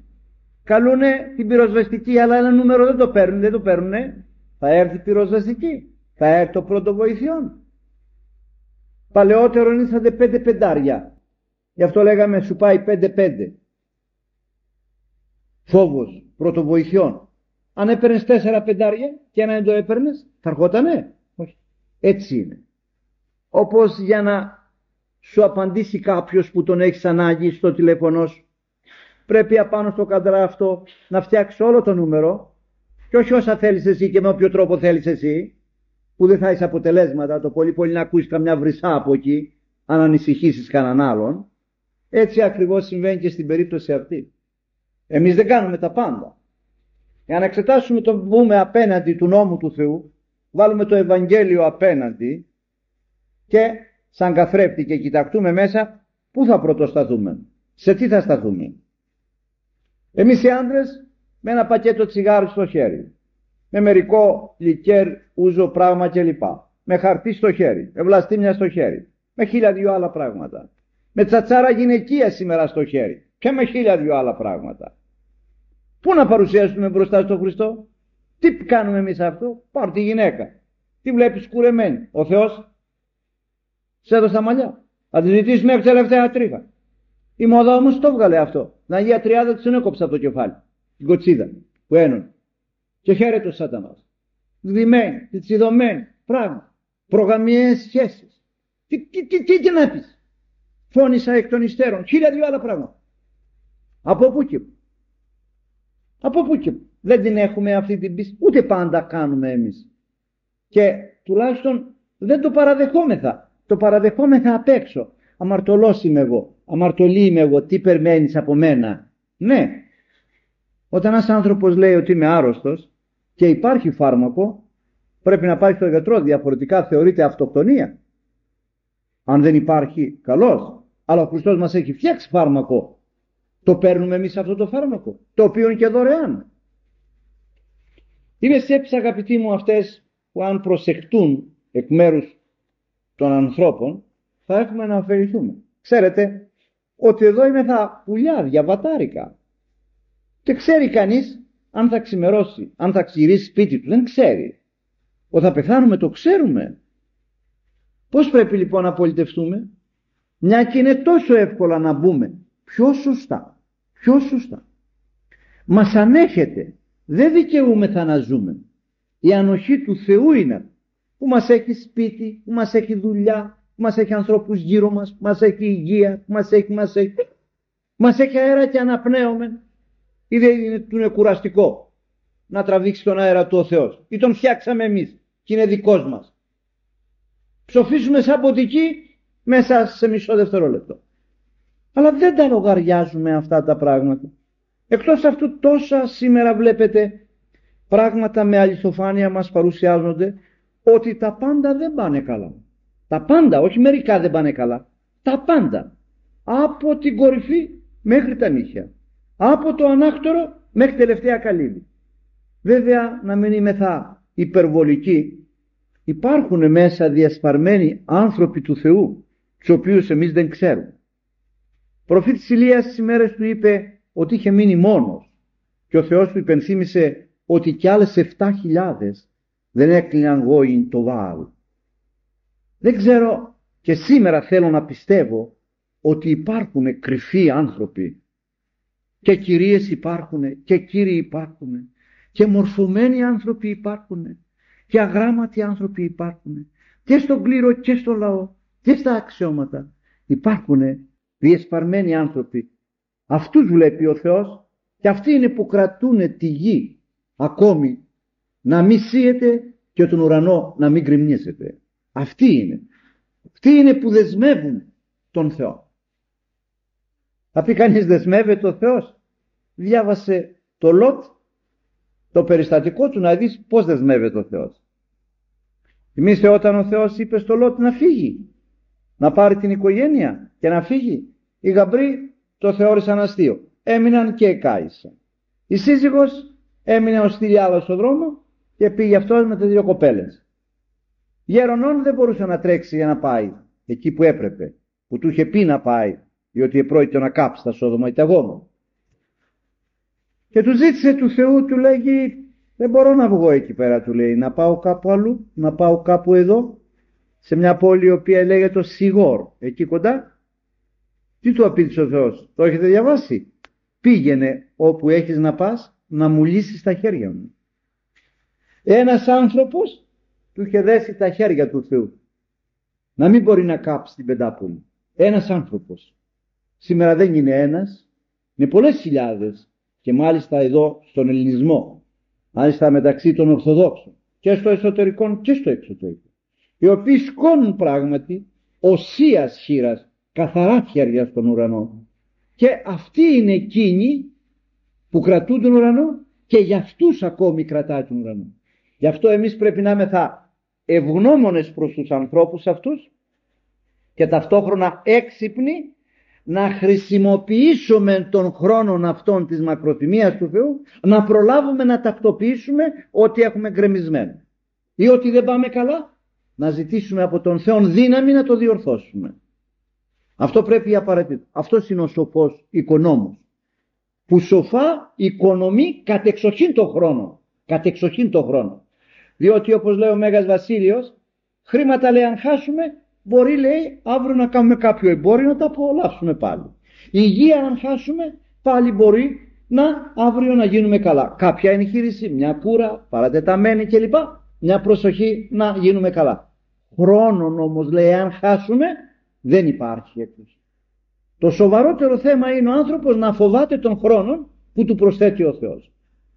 Speaker 1: Καλούνε την πυροσβεστική, αλλά ένα νούμερο δεν το παίρνουνε. Θα έρθει πυροσβεστική. Θα έρθει το πρώτο βοηθειόν. Παλαιότερο ήρθατε 5 πεντάρια. Γι' αυτό λέγαμε σου πάει 5-5. Φόβος πρωτοβοηθειών. Αν έπαιρνες 4 πεντάρια και ένα δεν το έπαιρνες, θα ερχότανε. Όχι. Έτσι είναι. Όπως για να σου απαντήσει κάποιος που τον έχεις ανάγκη στο τηλέφωνο σου, πρέπει απάνω στο καντρά αυτό να φτιάξεις όλο το νούμερο και όχι όσα θέλεις εσύ και με όποιο τρόπο θέλεις εσύ, που δεν θα έχεις αποτελέσματα, το πολύ πολύ να ακούσεις καμιά βρυσά από εκεί, αν ανησυχήσεις κανέναν άλλον. Έτσι ακριβώς συμβαίνει και στην περίπτωση αυτή. Εμείς δεν κάνουμε τα πάντα. Για να εξετάσουμε το βούμε απέναντι του νόμου του Θεού, βάλουμε το Ευαγγέλιο απέναντι και σαν καθρέφτη και κοιταχτούμε μέσα, πού θα πρωτοσταθούμε, σε τι θα σταθούμε. Εμείς οι άντρες με ένα πακέτο τσιγάρου στο χέρι, με μερικό λικέρ, ούζο, πράγμα κλπ. Με χαρτί στο χέρι, με βλαστήμια στο χέρι, με 1002 άλλα πράγματα. Με τσατσάρα γυναικεία σήμερα στο χέρι και με 1002 άλλα πράγματα. Πού να παρουσιάσουμε μπροστά στον Χριστό? Τι κάνουμε εμείς αυτό? Πάρ' τη γυναίκα. Τι βλέπεις κουρεμένη? Ο Θεός σε έδωσε τα μαλλιά. Θα τη ζητήσεις μέχρι τελευταία τρίχα. Η μόδα όμως το βγάλε αυτό. Την Αγία Τριάδα της έκοψε από το κεφάλι. Την κοτσίδα που ένωνε. Και χαίρεται ο Σατανάς. Δημένη, τσιδωμένη, πράγμα. Προγαμιαίες σχέσεις. Τι να πεις? Φώνησα εκ των υστέρων. 1002 άλλα πράγματα. Από πού και πού? Από πού και πού? Δεν την έχουμε αυτή την πίστη. Ούτε πάντα κάνουμε εμείς. Και τουλάχιστον δεν το παραδεχόμεθα. Το παραδεχόμεθα απ' έξω. Αμαρτωλός είμαι εγώ. Αμαρτωλή είμαι εγώ. Τι περιμένεις από μένα? Ναι. Όταν ένας άνθρωπος λέει ότι είμαι άρρωστος και υπάρχει φάρμακο, πρέπει να πάει στο γιατρό. Διαφορετικά θεωρείται αυτοκτονία. Αν δεν υπάρχει, καλώς. Αλλά ο Χριστός μας έχει φτιάξει φάρμακο. Το παίρνουμε εμείς αυτό το φάρμακο, το οποίο είναι και δωρεάν. Είναι σκέψεις, αγαπητοί μου, αυτές που αν προσεχτούν εκ μέρους των ανθρώπων θα έχουμε να ωφεληθούμε. Ξέρετε ότι εδώ είμαι θα πουλιά, διαβατάρικα. Και ξέρει κανείς αν θα ξημερώσει, αν θα ξηρίσει σπίτι του. Δεν ξέρει. Όταν θα πεθάνουμε το ξέρουμε. Πώς πρέπει λοιπόν να πολιτευτούμε? Μια και είναι τόσο εύκολα να μπούμε πιο σωστά, πιο σωστά. Μας ανέχεται. Δεν δικαιούμεθα να ζούμε. Η ανοχή του Θεού είναι που μας έχει σπίτι, που μας έχει δουλειά, που μας έχει ανθρώπους γύρω μας, που μας έχει υγεία, που μας έχει αέρα και αναπνέουμε. Ή δεν είναι κουραστικό να τραβήξει τον αέρα του ο Θεός? Ή τον φτιάξαμε εμείς και είναι δικός μας? Ψοφήσουμε σαν ποτική μέσα σε μισό δευτερόλεπτο. Αλλά δεν τα λογαριάζουμε αυτά τα πράγματα. Εκτός αυτού τόσα σήμερα βλέπετε πράγματα με αληθοφάνεια μας παρουσιάζονται ότι τα πάντα δεν πάνε καλά. Τα πάντα, όχι μερικά δεν πάνε καλά. Τα πάντα. Από την κορυφή μέχρι τα νύχια. Από το ανάκτορο μέχρι τελευταία καλύβη. Βέβαια να μην είμεθα υπερβολικοί. Υπάρχουν μέσα διασπαρμένοι άνθρωποι του Θεού, τους οποίους εμείς δεν ξέρουμε. Ο προφήτης Ηλίας στις ημέρες του είπε ότι είχε μείνει μόνος και ο Θεός του υπενθύμησε ότι κι άλλες 7.000 δεν έκλειναν γόην το Βαάλ. Δεν ξέρω, και σήμερα θέλω να πιστεύω ότι υπάρχουν κρυφοί άνθρωποι και κυρίες υπάρχουν και κύριοι υπάρχουν και μορφωμένοι άνθρωποι υπάρχουν και αγράμματοι άνθρωποι υπάρχουν και στον κλήρο και στο λαό και στα αξιώματα. Υπάρχουν διεσπαρμένοι άνθρωποι. Αυτούς βλέπει ο Θεός και αυτοί είναι που κρατούν τη γη ακόμη να μη σύεται και τον ουρανό να μην γκριμνίζεται. Αυτοί είναι. Αυτοί είναι που δεσμεύουν τον Θεό. Θα πει κανείς δεσμεύεται ο Θεός? Διάβασε το Λότ, το περιστατικό του, να δεις πώς δεσμεύεται ο Θεός. Θυμήστε όταν ο Θεός είπε στο Λότ να φύγει, να πάρει την οικογένεια και να φύγει. Οι γαμπροί το θεώρησαν αστείο. Έμειναν και εκάησαν. Η σύζυγος έμεινε ως στυλιάδα στον δρόμο και πήγε αυτός με τις 2 κοπέλες. Γερονών δεν μπορούσε να τρέξει για να πάει εκεί που έπρεπε, που του είχε πει να πάει, διότι επρόκειτο να κάψει τα Σόδομα ή τα Γόμορα. Και του ζήτησε του Θεού, του λέγει, Δεν μπορώ να βγω εκεί πέρα, του λέει, να πάω κάπου αλλού, να πάω κάπου εδώ, σε μια πόλη η οποία λέγεται Σιγόρ, εκεί κοντά. Τι του απείλησε ο Θεός? Το έχετε διαβάσει? Πήγαινε όπου έχεις να πας, να μου λύσεις τα χέρια μου. Ένας άνθρωπος του είχε δέσει τα χέρια του Θεού να μην μπορεί να κάψει την Πεντάπολη. Ένας άνθρωπος. Σήμερα δεν είναι ένας, είναι πολλές χιλιάδες, και μάλιστα εδώ στον ελληνισμό, μάλιστα μεταξύ των Ορθοδόξων, και στο εσωτερικό και στο εξωτερικό, οι οποίοι σκόνουν πράγματι οσίας χείρας, καθαρά χέρια στον ουρανό, και αυτοί είναι εκείνοι που κρατούν τον ουρανό, και για αυτούς ακόμη κρατάει τον ουρανό. Γι' αυτό εμείς πρέπει να είμαστε ευγνώμονες προς τους ανθρώπους αυτούς και ταυτόχρονα έξυπνοι να χρησιμοποιήσουμε τον χρόνο αυτόν της μακροθυμίας του Θεού, να προλάβουμε να τακτοποιήσουμε ό,τι έχουμε γκρεμισμένο ή ό,τι δεν πάμε καλά, να ζητήσουμε από τον Θεό δύναμη να το διορθώσουμε. Αυτό πρέπει απαραίτητο. Αυτός είναι ο σοφός οικονόμος, που σοφά οικονομεί κατεξοχήν το χρόνο. Κατεξοχήν το χρόνο. Διότι, όπως λέει ο Μέγας Βασίλειος, χρήματα, λέει, αν χάσουμε, μπορεί, λέει, αύριο να κάνουμε κάποιο εμπόριο να τα απολαύσουμε πάλι. Η υγεία, αν χάσουμε, πάλι μπορεί αύριο να γίνουμε καλά. Κάποια εγχείρηση, μια κούρα, παρατεταμένη κλπ. Μια προσοχή να γίνουμε καλά. Χρόνον όμως, λέει, αν χάσουμε, δεν υπάρχει έκπληξη. Το σοβαρότερο θέμα είναι ο άνθρωπος να φοβάται τον χρόνο που του προσθέτει ο Θεός.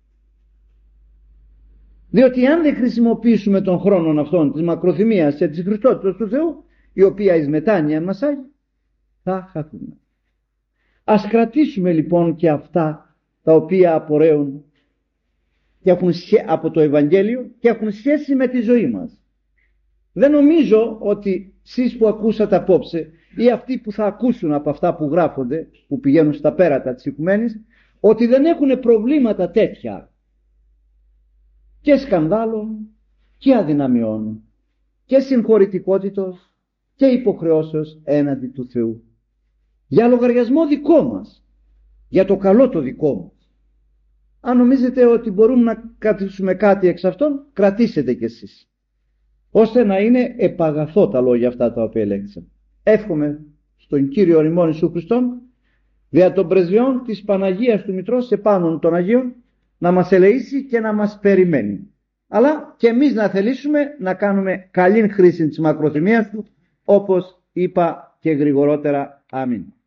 Speaker 1: Διότι αν δεν χρησιμοποιήσουμε τον χρόνο αυτόν της μακροθυμίας και της Χριστότητας του Θεού, η οποία εις μετάνοια μας άγει, θα χαθούμε. Ας κρατήσουμε λοιπόν και αυτά τα οποία απορρέουν και έχουν από το Ευαγγέλιο και έχουν σχέση με τη ζωή μας. Δεν νομίζω ότι εσείς που ακούσατε απόψε ή αυτοί που θα ακούσουν από αυτά που γράφονται, που πηγαίνουν στα πέρατα της οικουμένης, ότι δεν έχουν προβλήματα τέτοια και σκανδάλων και αδυναμιών και συγχωρητικότητος και υποχρεώσεως έναντι του Θεού, για λογαριασμό δικό μας, για το καλό το δικό μας. Αν νομίζετε ότι μπορούμε να κρατήσουμε κάτι εξ αυτών, κρατήσετε κι εσείς, ώστε να είναι επαγαθό τα λόγια αυτά τα οποία ελέγξαμε. Εύχομαι στον Κύριο ημών Ιησού Χριστόν, δια των πρεσβειών της Παναγίας του Μητρός επάνω των Αγίων, να μας ελεήσει και να μας περιμένει. Αλλά και εμείς να θελήσουμε να κάνουμε καλή χρήση της μακροθυμίας του, όπως είπα και γρηγορότερα. Αμήν.